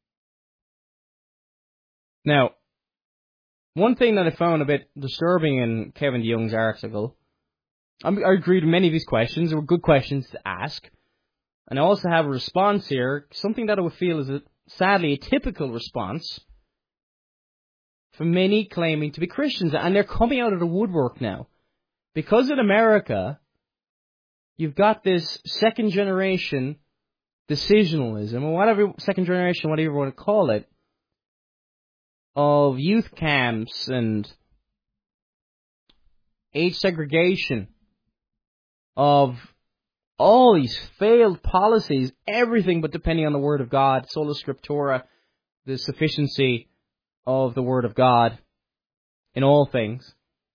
Now, one thing that I found a bit disturbing in Kevin DeYoung's article, I agreed with many of these questions. They were good questions to ask. And I also have a response here, something that I would feel is sadly a typical response from many claiming to be Christians. And they're coming out of the woodwork now. Because in America, you've got this second generation decisionalism, or whatever you want to call it, of youth camps and age segregation, of all these failed policies, everything but depending on the Word of God, sola scriptura, the sufficiency of the Word of God in all things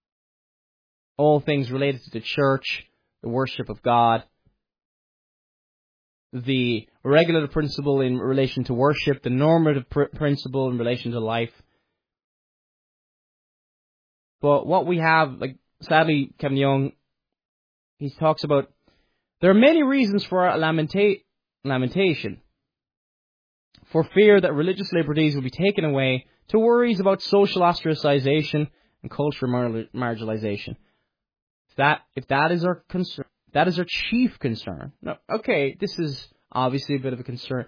related to the church, the worship of God, the regulative principle in relation to worship, the normative principle in relation to life. But what we have, sadly, Kevin DeYoung, he talks about, there are many reasons for lamentation. For fear that religious liberties will be taken away, to worries about social ostracization and cultural marginalization. If that is our concern, that is our chief concern. Now, okay, this is obviously a bit of a concern.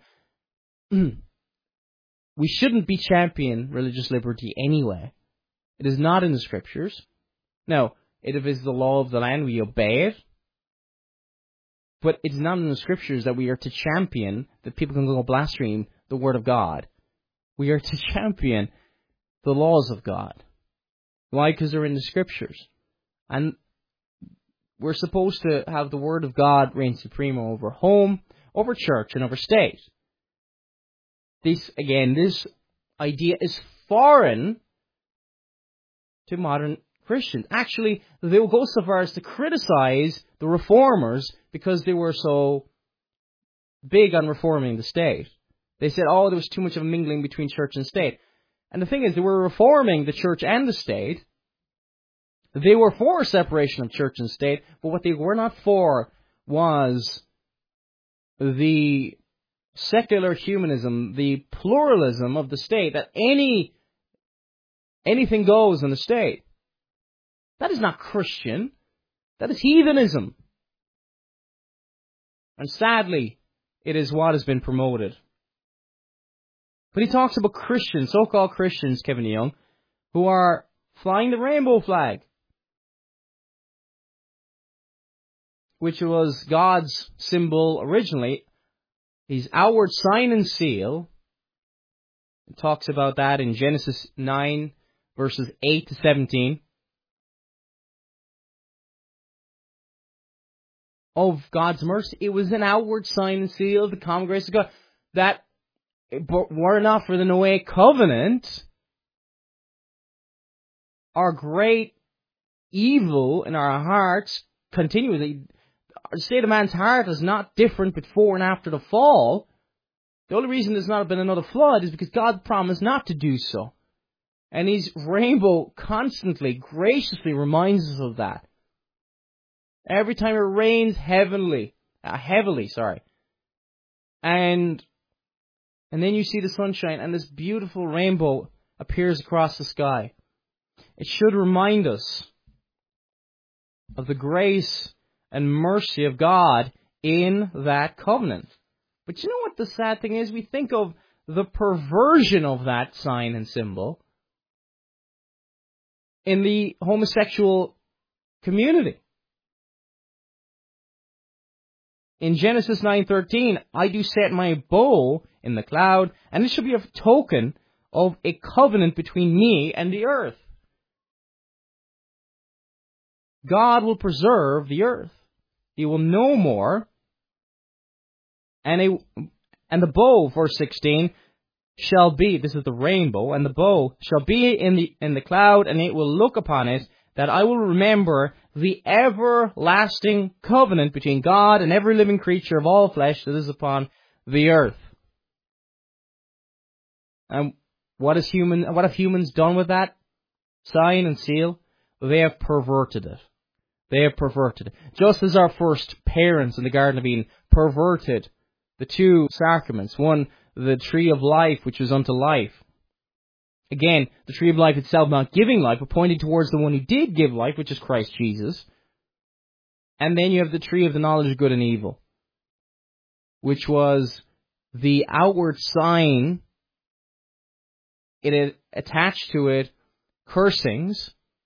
We shouldn't be championing religious liberty anyway. It is not in the Scriptures. Now, if it is the law of the land, we obey it. But it's not in the Scriptures that we are to champion that people can go blaspheme the Word of God. We are to champion the laws of God. Why? Because they're in the Scriptures. And we're supposed to have the Word of God reign supreme over home, over church, and over state. This idea is foreign to modern Christians. Actually, they will go so far as to criticize the reformers because they were so big on reforming the state. They said, there was too much of a mingling between church and state. And the thing is, they were reforming the church and the state. They were for separation of church and state, but what they were not for was the secular humanism, the pluralism of the state, that anything goes in the state. That is not Christian. That is heathenism. And sadly, it is what has been promoted. But he talks about Christians, so-called Christians, Kevin Young, who are flying the rainbow flag, which was God's symbol originally, his outward sign and seal. It talks about that in Genesis 9, verses 8 to 17. Of God's mercy. It was an outward sign and seal of the common grace of God. That, were it not for the Noahic covenant, our great evil in our hearts continually. The state of man's heart is not different before and after the fall. The only reason there's not been another flood is because God promised not to do so. And his rainbow constantly, graciously reminds us of that. Every time it rains heavily. And then you see the sunshine and this beautiful rainbow appears across the sky. It should remind us of the grace and mercy of God in that covenant. But you know what the sad thing is? We think of the perversion of that sign and symbol in the homosexual community. In Genesis 9:13, I do set my bow in the cloud, and it shall be a token of a covenant between me and the earth. God will preserve the earth. He will no more. And the bow, verse 16, shall be, this is the rainbow, and the bow shall be in the cloud, and it will look upon it, that I will remember the everlasting covenant between God and every living creature of all flesh that is upon the earth. And what have humans done with that sign and seal? They have perverted it. Just as our first parents in the Garden of Eden perverted the two sacraments. One, the tree of life, which was unto life. Again, the tree of life itself not giving life, but pointing towards the one who did give life, which is Christ Jesus. And then you have the tree of the knowledge of good and evil, which was the outward sign. It had attached to it cursings,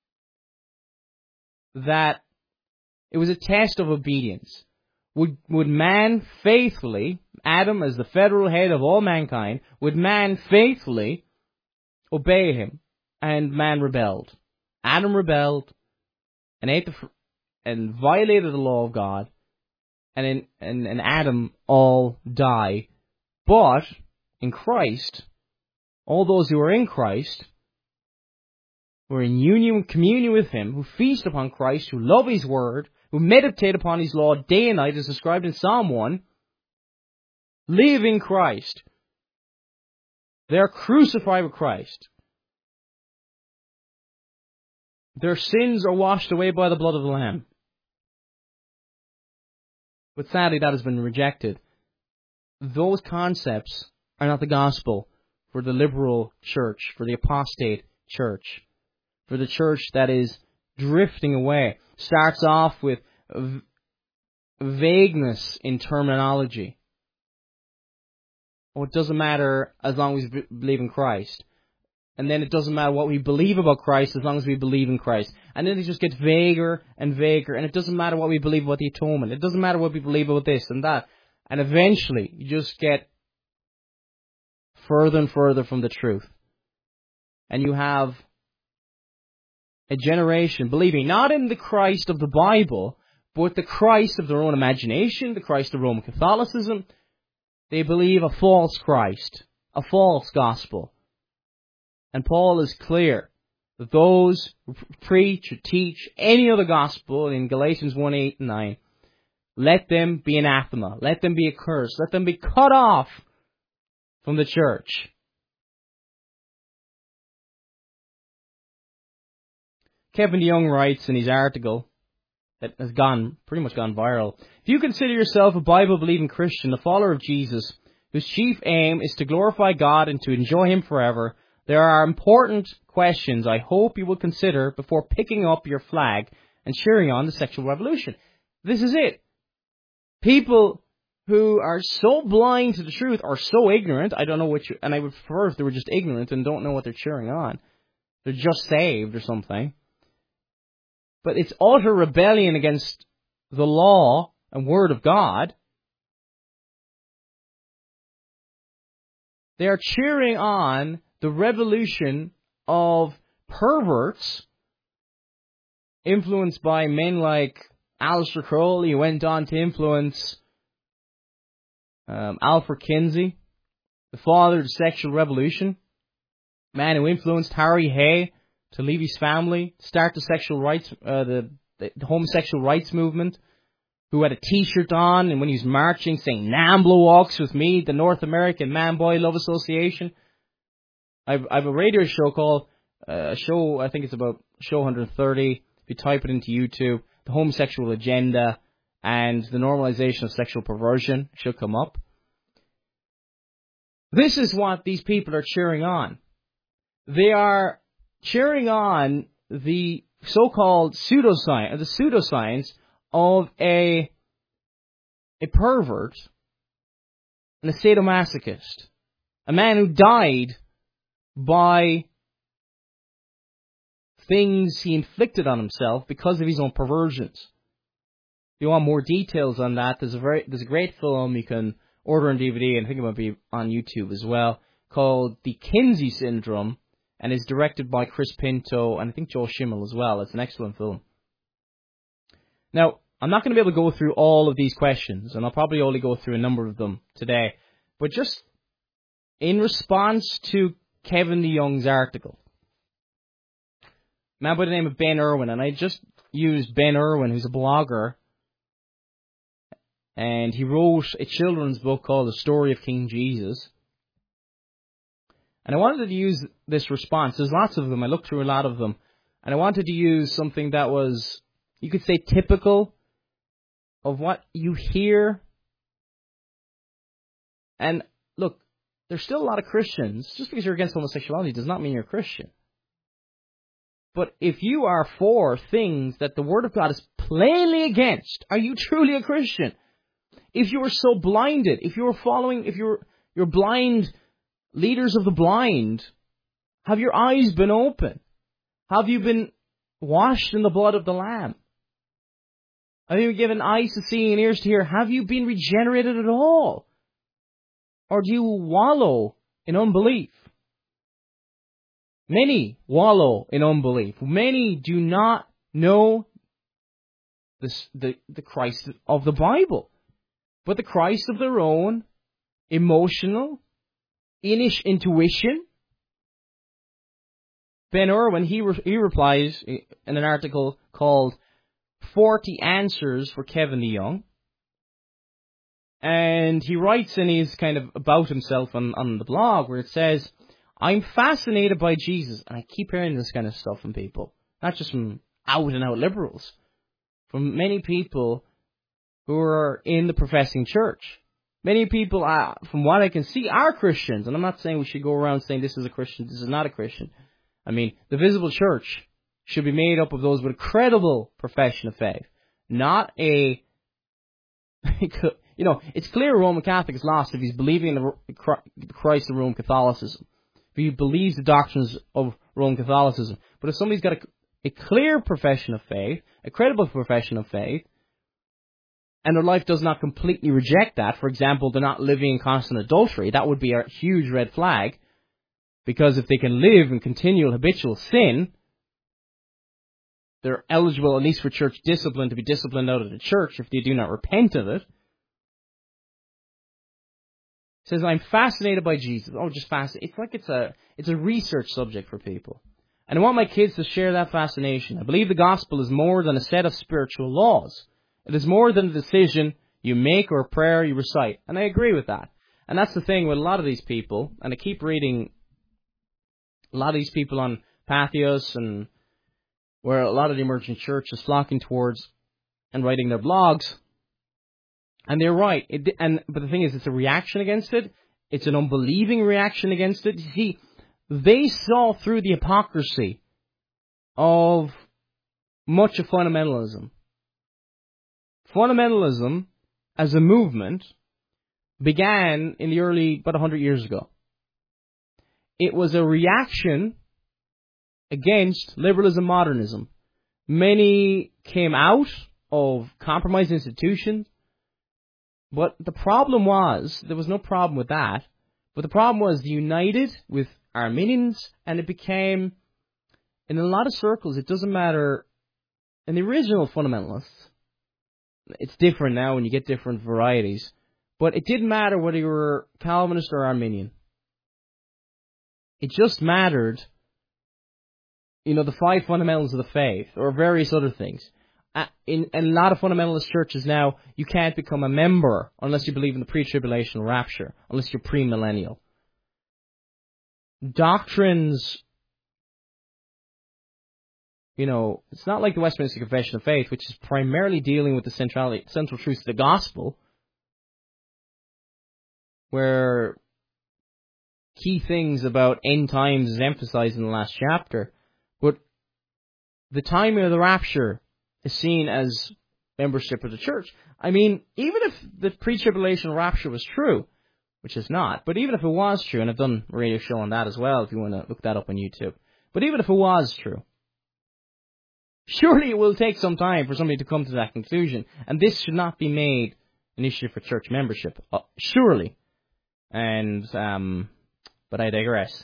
that it was a test of obedience. Would man faithfully, Adam as the federal head of all mankind, would man faithfully obey him? And man rebelled. Adam rebelled and violated the law of God, and Adam all die. But in Christ, all those who are in Christ, who are in union, communion with him, who feast upon Christ, who love his word, who meditate upon his law day and night, as described in Psalm 1, live in Christ. They are crucified with Christ. Their sins are washed away by the blood of the Lamb. But sadly, that has been rejected. Those concepts are not the gospel for the liberal church, for the apostate church, for the church that is drifting away. Starts off with vagueness in terminology. It doesn't matter as long as we believe in Christ. And then it doesn't matter what we believe about Christ as long as we believe in Christ. And then it just gets vaguer and vaguer. And it doesn't matter what we believe about the atonement. It doesn't matter what we believe about this and that. And eventually, you just get further and further from the truth. And you have a generation believing not in the Christ of the Bible, But the Christ of their own imagination, the Christ of Roman Catholicism, they believe a false Christ, a false gospel. And Paul is clear that those who preach or teach any other gospel in Galatians 1, 8 and 9, let them be anathema, let them be accursed, let them be cut off from the church. Kevin DeYoung writes in his article that has pretty much gone viral. If you consider yourself a Bible-believing Christian, a follower of Jesus, whose chief aim is to glorify God and to enjoy Him forever, there are important questions I hope you will consider before picking up your flag and cheering on the sexual revolution. This is it. People who are so blind to the truth or so ignorant, I don't know which, and I would prefer if they were just ignorant and don't know what they're cheering on. They're just saved or something. But it's utter rebellion against the law and word of God. They are cheering on the revolution of perverts influenced by men like Aleister Crowley, who went on to influence Alfred Kinsey, the father of the sexual revolution, man who influenced Harry Hay to leave his family, start the sexual rights, the homosexual rights movement, who had a T-shirt on, and when he was marching, saying "NAMBLA walks with me," the North American Man-Boy Love Association. I've a radio show called I think it's about show 130. If you type it into YouTube, the homosexual agenda and the normalization of sexual perversion should come up. This is what these people are cheering on. They are cheering on the so-called pseudoscience of a pervert and a sadomasochist, a man who died by things he inflicted on himself because of his own perversions. If you want more details on that, there's a great film you can order on DVD, and I think it might be on YouTube as well, called The Kinsey Syndrome, and is directed by Chris Pinto, and I think Joel Schimmel as well. It's an excellent film. Now, I'm not going to be able to go through all of these questions, and I'll probably only go through a number of them today. But just in response to Kevin DeYoung's article, a man by the name of Ben Irwin, and I just used Ben Irwin, who's a blogger, and he wrote a children's book called The Story of King Jesus. And I wanted to use this response. There's lots of them. I looked through a lot of them. And I wanted to use something that was, you could say, typical of what you hear. And look, there's still a lot of Christians. Just because you're against homosexuality does not mean you're a Christian. But if you are for things that the Word of God is plainly against, are you truly a Christian? If you are so blinded, if you're blind leaders of the blind, have your eyes been open? Have you been washed in the blood of the Lamb? Have you been given eyes to see and ears to hear? Have you been regenerated at all? Or do you wallow in unbelief? Many wallow in unbelief. Many do not know the Christ of the Bible, but the Christ of their own emotional, intuition. Ben Irwin, he replies in an article called 40 Answers for Kevin DeYoung. And he writes in his kind of about himself on the blog where it says, "I'm fascinated by Jesus." And I keep hearing this kind of stuff from people, not just from out and out liberals, from many people who are in the professing church. Many people, from what I can see, are Christians. And I'm not saying we should go around saying this is a Christian, this is not a Christian. I mean, the visible church should be made up of those with a credible profession of faith. Not a... it's clear a Roman Catholic is lost if he's believing in the Christ of Roman Catholicism. If he believes the doctrines of Roman Catholicism. But if somebody's got a clear profession of faith, a credible profession of faith, and their life does not completely reject that, for example, they're not living in constant adultery, that would be a huge red flag. Because if they can live in continual habitual sin, they're eligible, at least for church discipline, to be disciplined out of the church if they do not repent of it. It says, I'm fascinated by Jesus. Oh, just fascinated. It's like it's a research subject for people. And I want my kids to share that fascination. I believe the gospel is more than a set of spiritual laws. It is more than a decision you make or a prayer you recite. And I agree with that. And that's the thing with a lot of these people. And I keep reading a lot of these people on Patheos, and where a lot of the emerging church is flocking towards and writing their blogs. And they're right. But the thing is, it's a reaction against it. It's an unbelieving reaction against it. You see, they saw through the hypocrisy of much of fundamentalism. Fundamentalism, as a movement, began in the early, about 100 years ago. It was a reaction against liberalism, modernism. Many came out of compromised institutions, but the problem was, there was no problem with that, but the problem was they united with Arminians, and it became, in a lot of circles, it doesn't matter, in the original fundamentalists, it's different now when you get different varieties, but it didn't matter whether you were Calvinist or Arminian. It just mattered, the 5 fundamentals of the faith, or various other things. In a lot of fundamentalist churches now, you can't become a member unless you believe in the pre-tribulational rapture, unless you're premillennial. Doctrines, it's not like the Westminster Confession of Faith, which is primarily dealing with the central truths of the gospel, where key things about end times is emphasized in the last chapter. But the timing of the rapture is seen as membership of the church. I mean, even if the pre-tribulation rapture was true, which is not, but even if it was true, and I've done a radio show on that as well, if you want to look that up on YouTube, but even if it was true, surely it will take some time for somebody to come to that conclusion, and this should not be made an issue for church membership, surely. And, but I digress.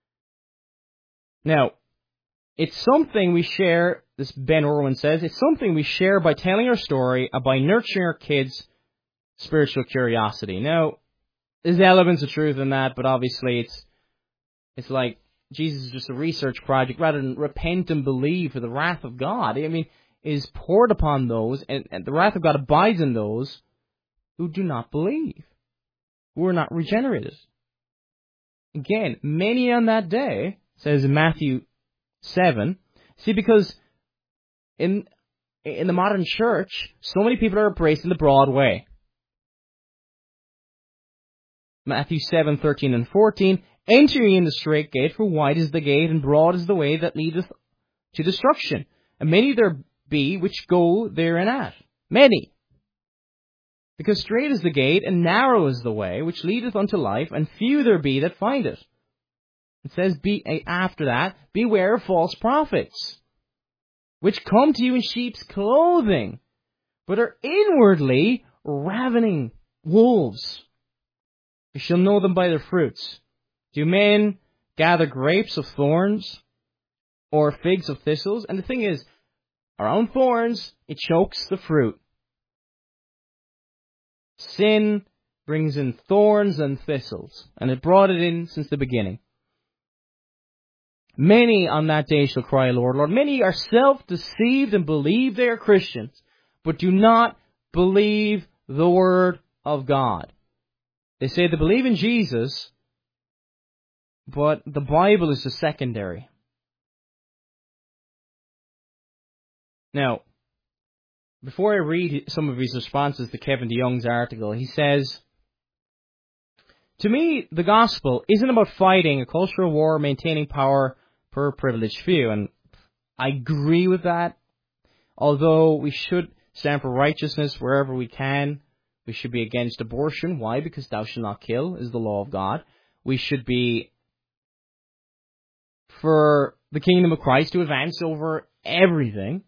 Now, it's something we share, this Ben Irwin says, it's something we share by telling our story, by nurturing our kids' spiritual curiosity. Now, there's elements of truth in that, but obviously it's like Jesus is just a research project rather than repent and believe, for the wrath of God, is poured upon those, and the wrath of God abides in those who do not believe, who are not regenerated. Again, many on that day, says in Matthew 7, see, because in the modern church, so many people are embracing the broad way. Matthew 7, 13 and 14, enter ye in the straight gate, for wide is the gate, and broad is the way that leadeth to destruction. And many there be which go therein at. Many. Because straight is the gate, and narrow is the way, which leadeth unto life, and few there be that find it. It says, after that, beware of false prophets, which come to you in sheep's clothing, but are inwardly ravening wolves. You shall know them by their fruits. Do men gather grapes of thorns, or figs of thistles? And the thing is, around thorns, it chokes the fruit. Sin brings in thorns and thistles, and it brought it in since the beginning. Many on that day shall cry, Lord, Lord. Many are self-deceived and believe they are Christians, but do not believe the word of God. They say they believe in Jesus, but the Bible is the secondary. Now, before I read some of his responses to Kevin DeYoung's article, he says, to me, the gospel isn't about fighting a cultural war, maintaining power per a privileged few. And I agree with that. Although we should stand for righteousness wherever we can. We should be against abortion. Why? Because thou shalt not kill is the law of God. We should be for the kingdom of Christ to advance over everything.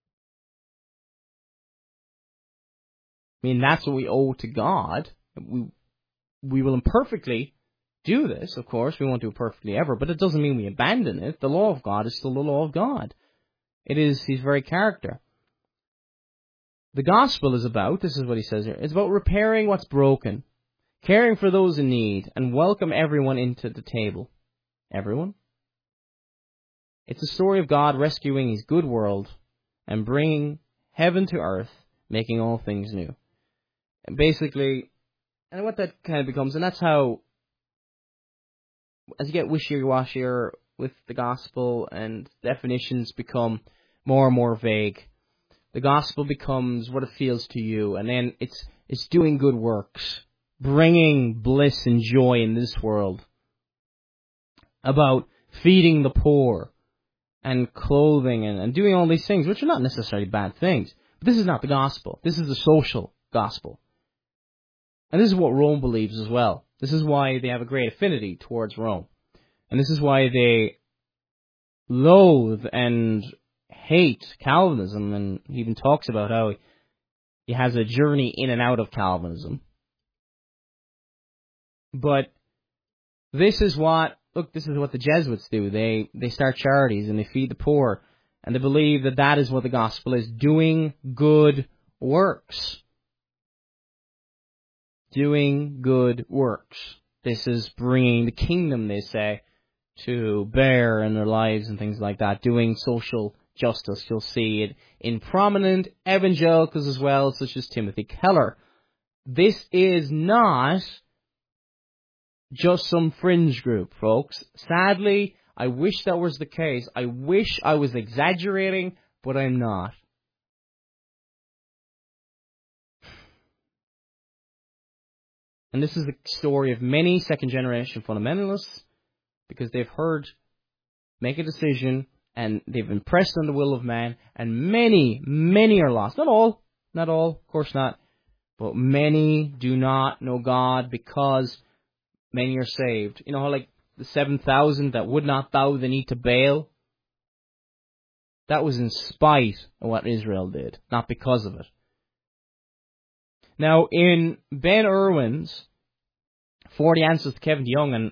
I mean, that's what we owe to God. We will imperfectly do this, of course. We won't do it perfectly ever, but it doesn't mean we abandon it. The law of God is still the law of God. It is his very character. The gospel is about, this is what he says here, it's about repairing what's broken, caring for those in need, and welcome everyone into the table. Everyone? It's a story of God rescuing his good world and bringing heaven to earth, making all things new. And basically, and what that kind of becomes, and that's how, as you get wishy-washier with the gospel and definitions become more and more vague, the gospel becomes what it feels to you, and then it's doing good works, bringing bliss and joy in this world, about feeding the poor and clothing and doing all these things, which are not necessarily bad things. But this is not the gospel. This is the social gospel. And this is what Rome believes as well. This is why they have a great affinity towards Rome. And this is why they loathe and hate Calvinism, and he even talks about how he has a journey in and out of Calvinism. But this is what the Jesuits do. They start charities and they feed the poor, and they believe that that is what the gospel is, doing good works. Doing good works. This is bringing the kingdom, they say, to bear in their lives and things like that, doing social justice. You'll see it in prominent evangelicals as well, such as Timothy Keller. This is not just some fringe group, folks. Sadly, I wish that was the case. I wish I was exaggerating, but I'm not. And this is the story of many second-generation fundamentalists, because they've heard make a decision, and they've impressed on the will of man, and many are lost. Not all, of course not, but many do not know God because many are saved. You know how, like, the 7,000 that would not bow the knee to Baal? That was in spite of what Israel did, not because of it. Now, in Ben Irwin's 40 Answers to Kevin DeYoung, and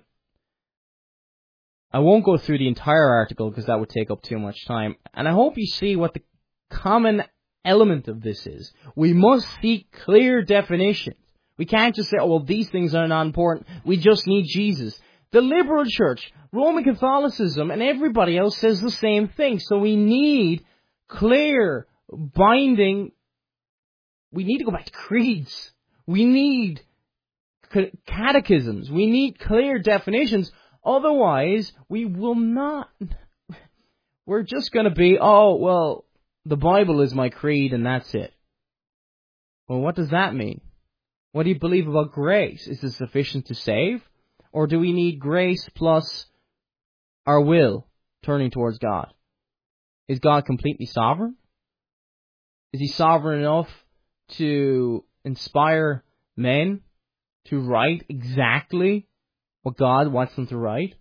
I won't go through the entire article because that would take up too much time, and I hope you see what the common element of this is. We must seek clear definitions. We can't just say, oh, well, these things are not important. We just need Jesus. The liberal church, Roman Catholicism, and everybody else says the same thing. So we need clear, binding. We need to go back to creeds. We need catechisms. We need clear definitions. Otherwise, we will not. We're just going to be, oh, well, the Bible is my creed and that's it. Well, what does that mean? What do you believe about grace? Is it sufficient to save? Or do we need grace plus our will turning towards God? Is God completely sovereign? Is he sovereign enough to inspire men to write exactly what God wants them to write?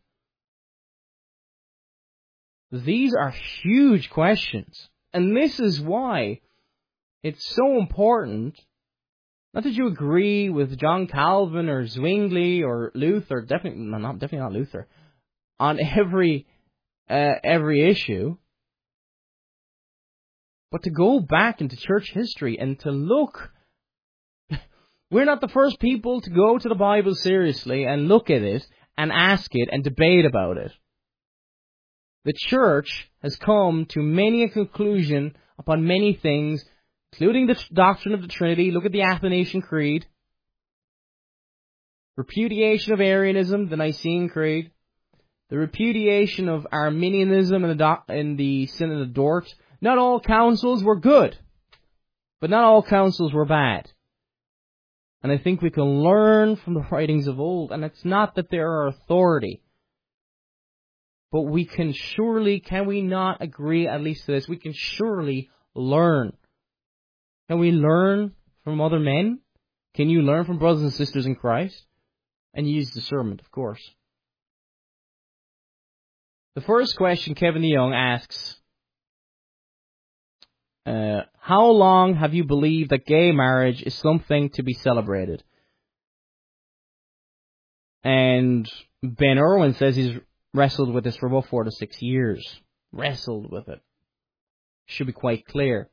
These are huge questions. And this is why it's so important. Not that you agree with John Calvin or Zwingli or Luther, definitely not Luther, on every issue, but to go back into church history and to look. We're not the first people to go to the Bible seriously and look at it and ask it and debate about it. The church has come to many a conclusion upon many things, including the doctrine of the Trinity. Look at the Athanasian Creed. Repudiation of Arianism, the Nicene Creed. The repudiation of Arminianism in the Synod of Dort. Not all councils were good, but not all councils were bad. And I think we can learn from the writings of old, and it's not that they are authority, but we can we not agree at least to this? We can surely learn. Can we learn from other men? Can you learn from brothers and sisters in Christ? And use discernment, of course. The first question Kevin DeYoung asks, how long have you believed that gay marriage is something to be celebrated? And Ben Irwin says he's wrestled with this for about 4 to 6 years. Wrestled with it. should be quite clear.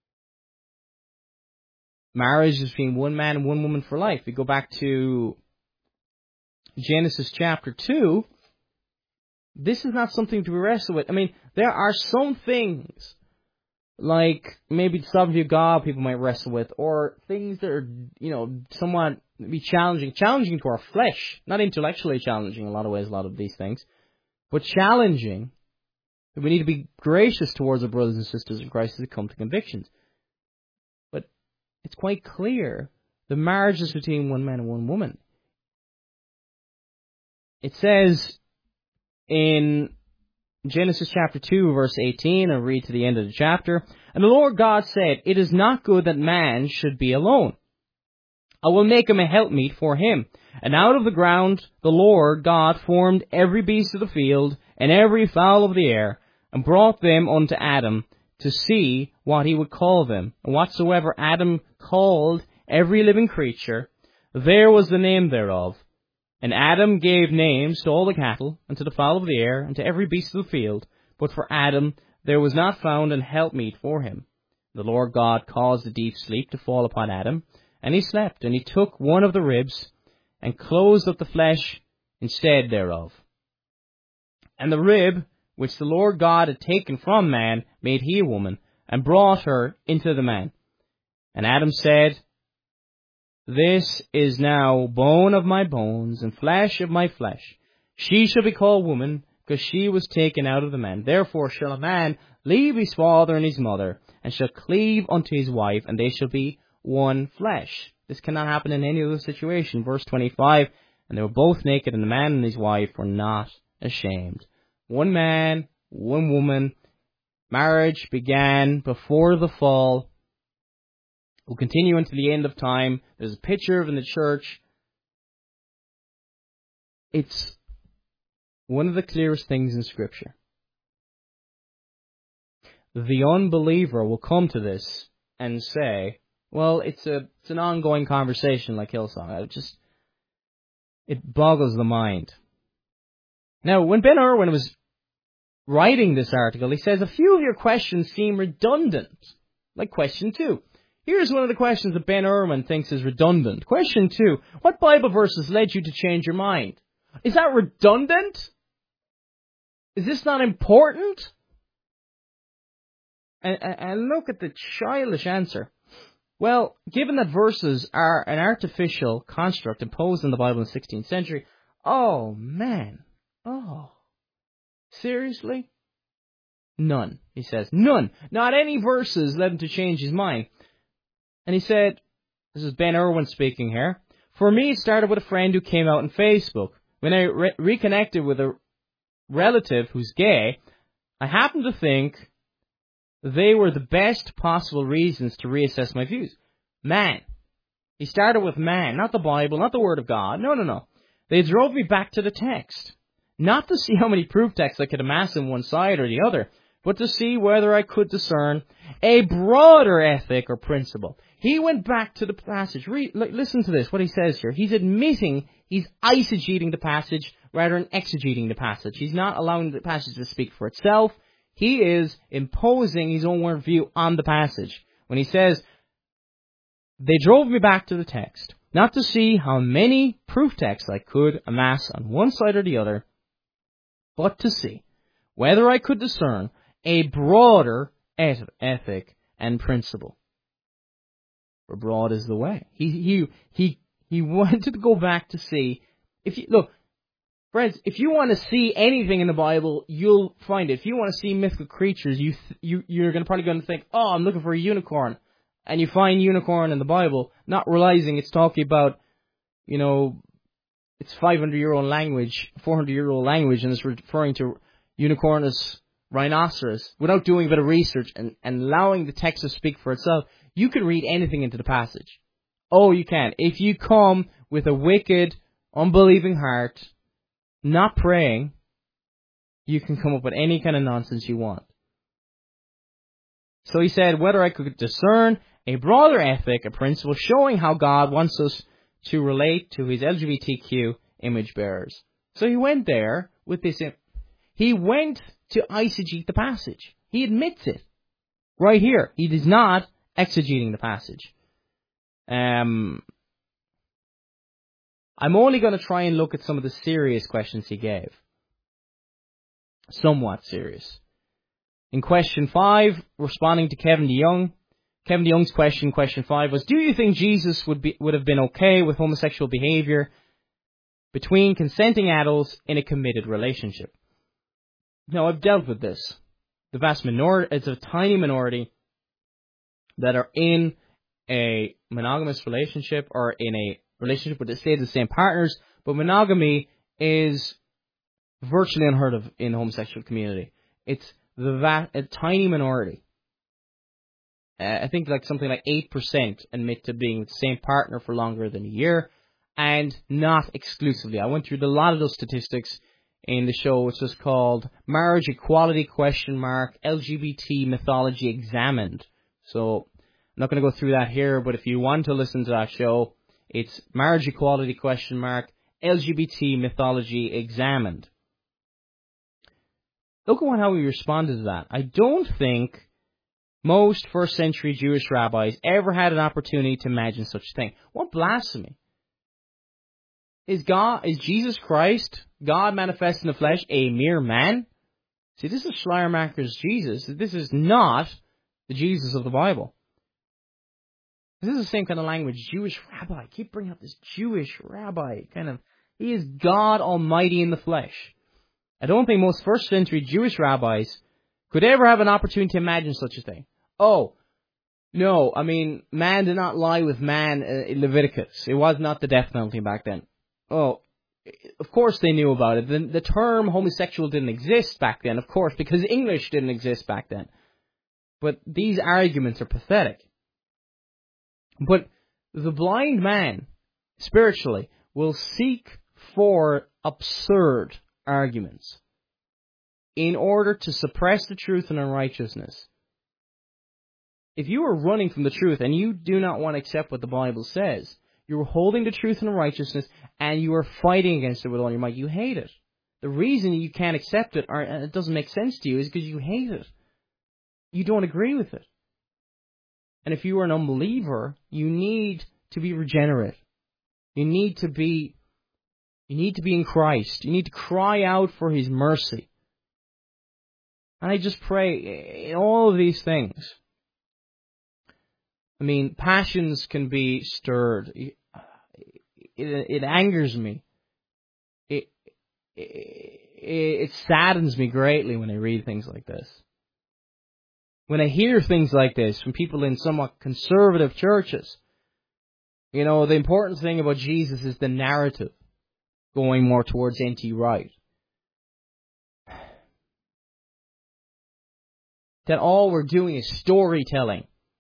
Marriage is between one man and one woman for life. We go back to Genesis chapter 2. This is not something to be wrestled with. I mean, there are some things, like maybe the sovereignty of God, people might wrestle with, or things that are, somewhat be challenging to our flesh, not intellectually challenging in a lot of ways, a lot of these things, but challenging. We need to be gracious towards our brothers and sisters in Christ as they come to convictions. But it's quite clear the marriage is between one man and one woman. It says in Genesis chapter 2, verse 18, I'll read to the end of the chapter, "And the Lord God said, It is not good that man should be alone. I will make him a helpmeet for him. And out of the ground the Lord God formed every beast of the field and every fowl of the air, and brought them unto Adam to see what he would call them. And whatsoever Adam called every living creature, there was the name thereof. And Adam gave names to all the cattle, and to the fowl of the air, and to every beast of the field. But for Adam there was not found an helpmeet for him. The Lord God caused a deep sleep to fall upon Adam, and he slept. And he took one of the ribs, and closed up the flesh instead thereof. And the rib which the Lord God had taken from man made he a woman, and brought her into the man. And Adam said, This is now bone of my bones, and flesh of my flesh. She shall be called woman, because she was taken out of the man. Therefore shall a man leave his father and his mother, and shall cleave unto his wife, and they shall be one flesh." This cannot happen in any other situation. Verse 25, "And they were both naked, and the man and his wife were not ashamed." One man, one woman. Marriage began before the fall. Will continue until the end of time. There's a picture of in the church. It's one of the clearest things in Scripture. The unbeliever will come to this and say, well, it's an ongoing conversation like Hillsong. It boggles the mind. Now, when Ben Irwin was writing this article, he says, "A few of your questions seem redundant." Like question 2. Here's one of the questions that Ben Irwin thinks is redundant. Question 2. What Bible verses led you to change your mind? Is that redundant? Is this not important? And look at the childish answer. Well, given that verses are an artificial construct imposed in the Bible in the 16th century, oh man, seriously? None, he says. None. Not any verses led him to change his mind. And he said, this is Ben Irwin speaking here, "For me, it started with a friend who came out on Facebook. When I reconnected with a relative who's gay, I happened to think they were the best possible reasons to reassess my views." Man. He started with man, not the Bible, not the Word of God. No. They drove me back to the text. Not to see how many proof texts I could amass on one side or the other, but to see whether I could discern a broader ethic or principle. He went back to the passage. Listen to this, what he says here. He's admitting he's eisegeting the passage rather than exegeting the passage. He's not allowing the passage to speak for itself. He is imposing his own worldview on the passage. When he says, they drove me back to the text, not to see how many proof texts I could amass on one side or the other, but to see whether I could discern a broader ethic and principle. For broad is the way. He wanted to go back to see. Look, friends, if you want to see anything in the Bible, you'll find it. If you want to see mythical creatures, you're probably going to think, oh, I'm looking for a unicorn. And you find unicorn in the Bible, not realizing it's talking about, it's 500-year-old language, 400-year-old language, and it's referring to unicornus rhinoceros. Without doing a bit of research and allowing the text to speak for itself, you can read anything into the passage. Oh, you can. If you come with a wicked, unbelieving heart, not praying, you can come up with any kind of nonsense you want. So he said, whether I could discern a broader ethic, a principle showing how God wants us to relate to his LGBTQ image bearers. So he went there with this. He went to eisegete the passage. He admits it. Right here. He is not exegeting the passage. I'm only going to try and look at some of the serious questions he gave. Somewhat serious. In question 5, responding to Kevin DeYoung, Kevin DeYoung's question 5, was, do you think Jesus would have been okay with homosexual behavior between consenting adults in a committed relationship? Now, I've dealt with this. The vast minority, it's a tiny minority that are in a monogamous relationship or in a relationship with the same partners, but monogamy is virtually unheard of in the homosexual community. It's a tiny minority. I think something like 8% admit to being with the same partner for longer than a year, and not exclusively. I went through a lot of those statistics in the show, which was called Marriage Equality LGBT Mythology Examined. So I'm not going to go through that here, but if you want to listen to that show, it's Marriage Equality LGBT Mythology Examined. Look at how he responded to that. I don't think most first-century Jewish rabbis ever had an opportunity to imagine such a thing. What blasphemy! Is Jesus Christ, God manifest in the flesh, a mere man? See, this is Schleiermacher's Jesus. This is not the Jesus of the Bible. This is the same kind of language. Jewish rabbi. I keep bringing up this Jewish rabbi. He is God Almighty in the flesh. I don't think most first-century Jewish rabbis could ever have an opportunity to imagine such a thing. Oh, no, man did not lie with man in Leviticus. It was not the death penalty back then. Oh, of course they knew about it. The term homosexual didn't exist back then, of course, because English didn't exist back then. But these arguments are pathetic. But the blind man, spiritually, will seek for absurd arguments in order to suppress the truth and unrighteousness. If you are running from the truth and you do not want to accept what the Bible says, you're holding the truth and righteousness and you are fighting against it with all your might. You hate it. The reason you can't accept it or it doesn't make sense to you is because you hate it. You don't agree with it. And if you are an unbeliever, you need to be regenerate. You need to be in Christ. You need to cry out for His mercy. And I just pray in all of these things. Passions can be stirred. It angers me. It saddens me greatly when I read things like this. When I hear things like this from people in somewhat conservative churches, the important thing about Jesus is the narrative going more towards N.T. Wright. That all we're doing is storytelling,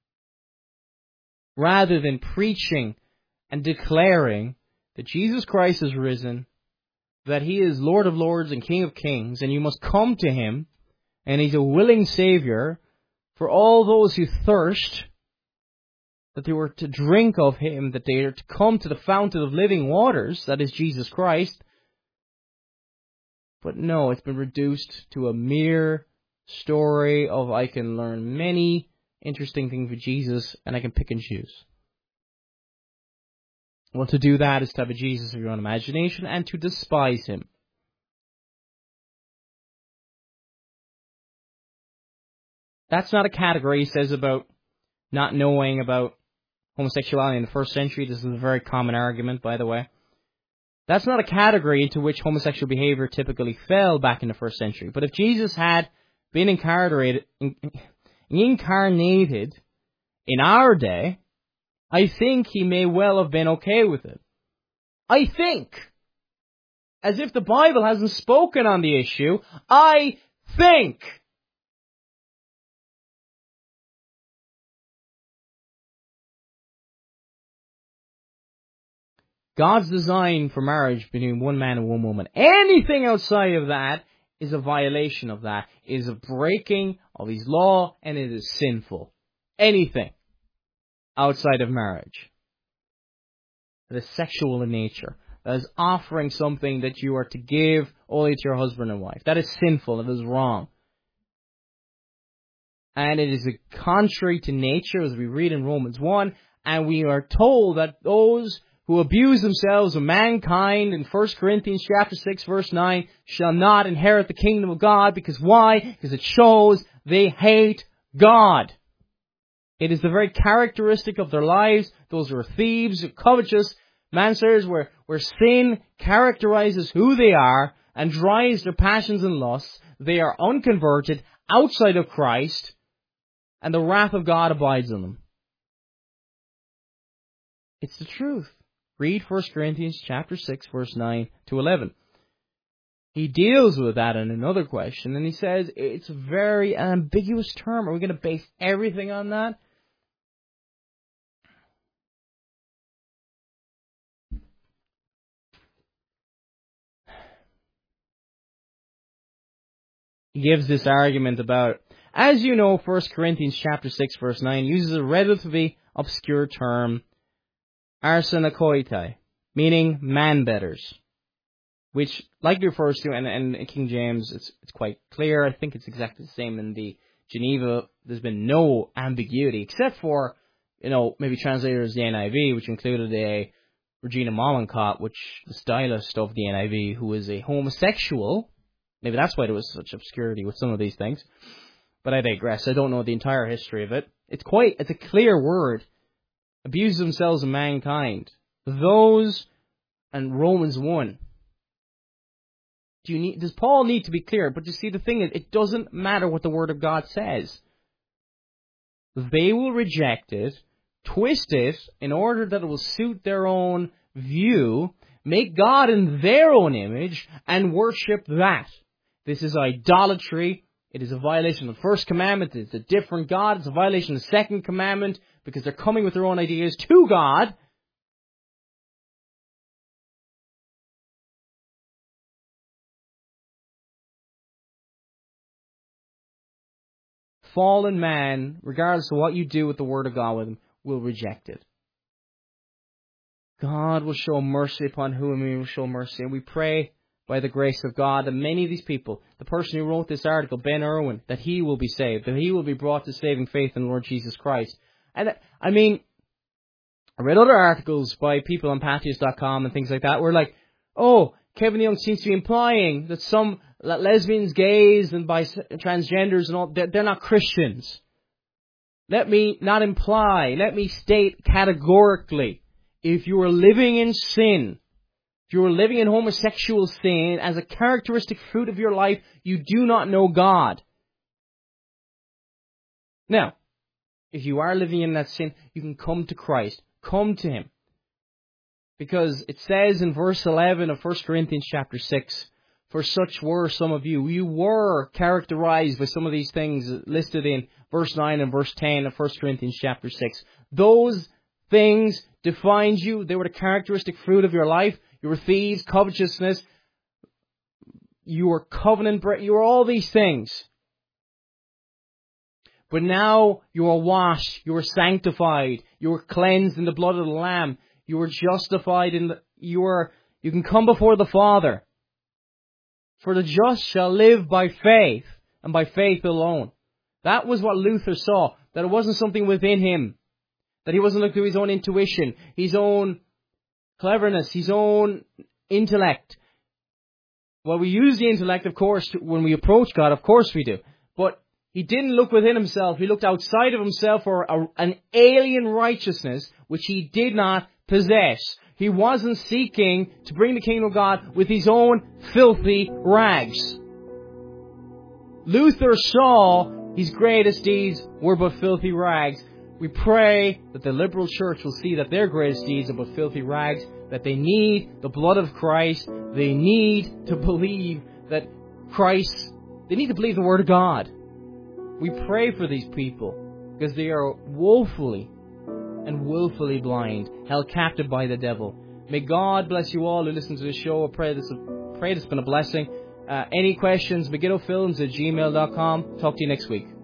rather than preaching and declaring that Jesus Christ is risen, that He is Lord of Lords and King of Kings, and you must come to Him, and He's a willing Savior for all those who thirst, that they were to drink of Him, that they are to come to the fountain of living waters, that is Jesus Christ. But no, it's been reduced to a mere story of I can learn many interesting things with Jesus and I can pick and choose. Well, to do that is to have a Jesus of your own imagination and to despise Him. That's not a category, he says, about not knowing about homosexuality in the first century. This is a very common argument, by the way. That's not a category into which homosexual behavior typically fell back in the first century. But if Jesus had been incarnated in our day, I think He may well have been okay with it. I think. As if the Bible hasn't spoken on the issue, I think. God's design for marriage between one man and one woman, anything outside of that is a violation of that, is a breaking of His law, and it is sinful. Anything outside of marriage that is sexual in nature, that is offering something that you are to give only to your husband and wife, that is sinful, it is wrong. And it is contrary to nature, as we read in Romans 1. And we are told that those who abuse themselves of mankind in 1 Corinthians chapter 6, verse 9, shall not inherit the kingdom of God. Because why? Because it shows they hate God. It is the very characteristic of their lives. Those who are thieves, covetous, manslayers, where sin characterizes who they are and drives their passions and lusts. They are unconverted, outside of Christ, and the wrath of God abides on them. It's the truth. Read 1 Corinthians chapter 6, verse 9 to 11. He deals with that in another question, and he says it's a very ambiguous term. Are we going to base everything on that? He gives this argument about, as you know, 1 Corinthians chapter 6, verse 9 uses a relatively obscure term, arsenokoitai, meaning man-betters, which likely refers to, and in King James it's quite clear. I think it's exactly the same in the Geneva. There's been no ambiguity, except for, maybe translators of the NIV, which included a Regina Mollenkott, which the stylist of the NIV, who is a homosexual. Maybe that's why there was such obscurity with some of these things. But I digress. I don't know the entire history of it. It's a clear word. Abuse themselves of mankind. Those, and Romans 1. Does Paul need to be clear? But you see, the thing is, it doesn't matter what the Word of God says. They will reject it, twist it, in order that it will suit their own view, make God in their own image, and worship that. This is idolatry. It is a violation of the first commandment. It's a different God. It's a violation of the second commandment, because they're coming with their own ideas to God. Fallen man, regardless of what you do with the Word of God with him, will reject it. God will show mercy upon whom He will show mercy. And we pray by the grace of God that many of these people, the person who wrote this article, Ben Irwin, that he will be saved, that he will be brought to saving faith in the Lord Jesus Christ. And I read other articles by people on Patheos.com and things like that where Kevin Young seems to be implying that some lesbians, gays, and transgenders and all, they're not Christians. Let me not imply, let me state categorically, if you are living in sin, if you are living in homosexual sin as a characteristic fruit of your life, you do not know God. Now, if you are living in that sin, you can come to Christ. Come to Him. Because it says in verse 11 of 1 Corinthians chapter 6, for such were some of you. You were characterized by some of these things listed in verse 9 and verse 10 of 1 Corinthians chapter 6. Those things defined you. They were the characteristic fruit of your life. You were thieves, covetousness. You were covenant break. You were all these things. But now you are washed. You are sanctified. You are cleansed in the blood of the Lamb. You were justified you can come before the Father. For the just shall live by faith, and by faith alone. That was what Luther saw, that it wasn't something within him, that he wasn't looking to his own intuition, his own cleverness, his own intellect. Well, we use the intellect, of course, when we approach God, of course we do. But he didn't look within himself, he looked outside of himself for an alien righteousness, which he did not possess. He wasn't seeking to bring the kingdom of God with his own filthy rags. Luther saw his greatest deeds were but filthy rags. We pray that the liberal church will see that their greatest deeds are but filthy rags, that they need the blood of Christ. They need to believe that they need to believe the Word of God. We pray for these people because they are woefully and willfully blind, held captive by the devil. May God bless you all who listen to this show. I pray it's been a blessing. Any questions, megidofilms@gmail.com. Talk to you next week.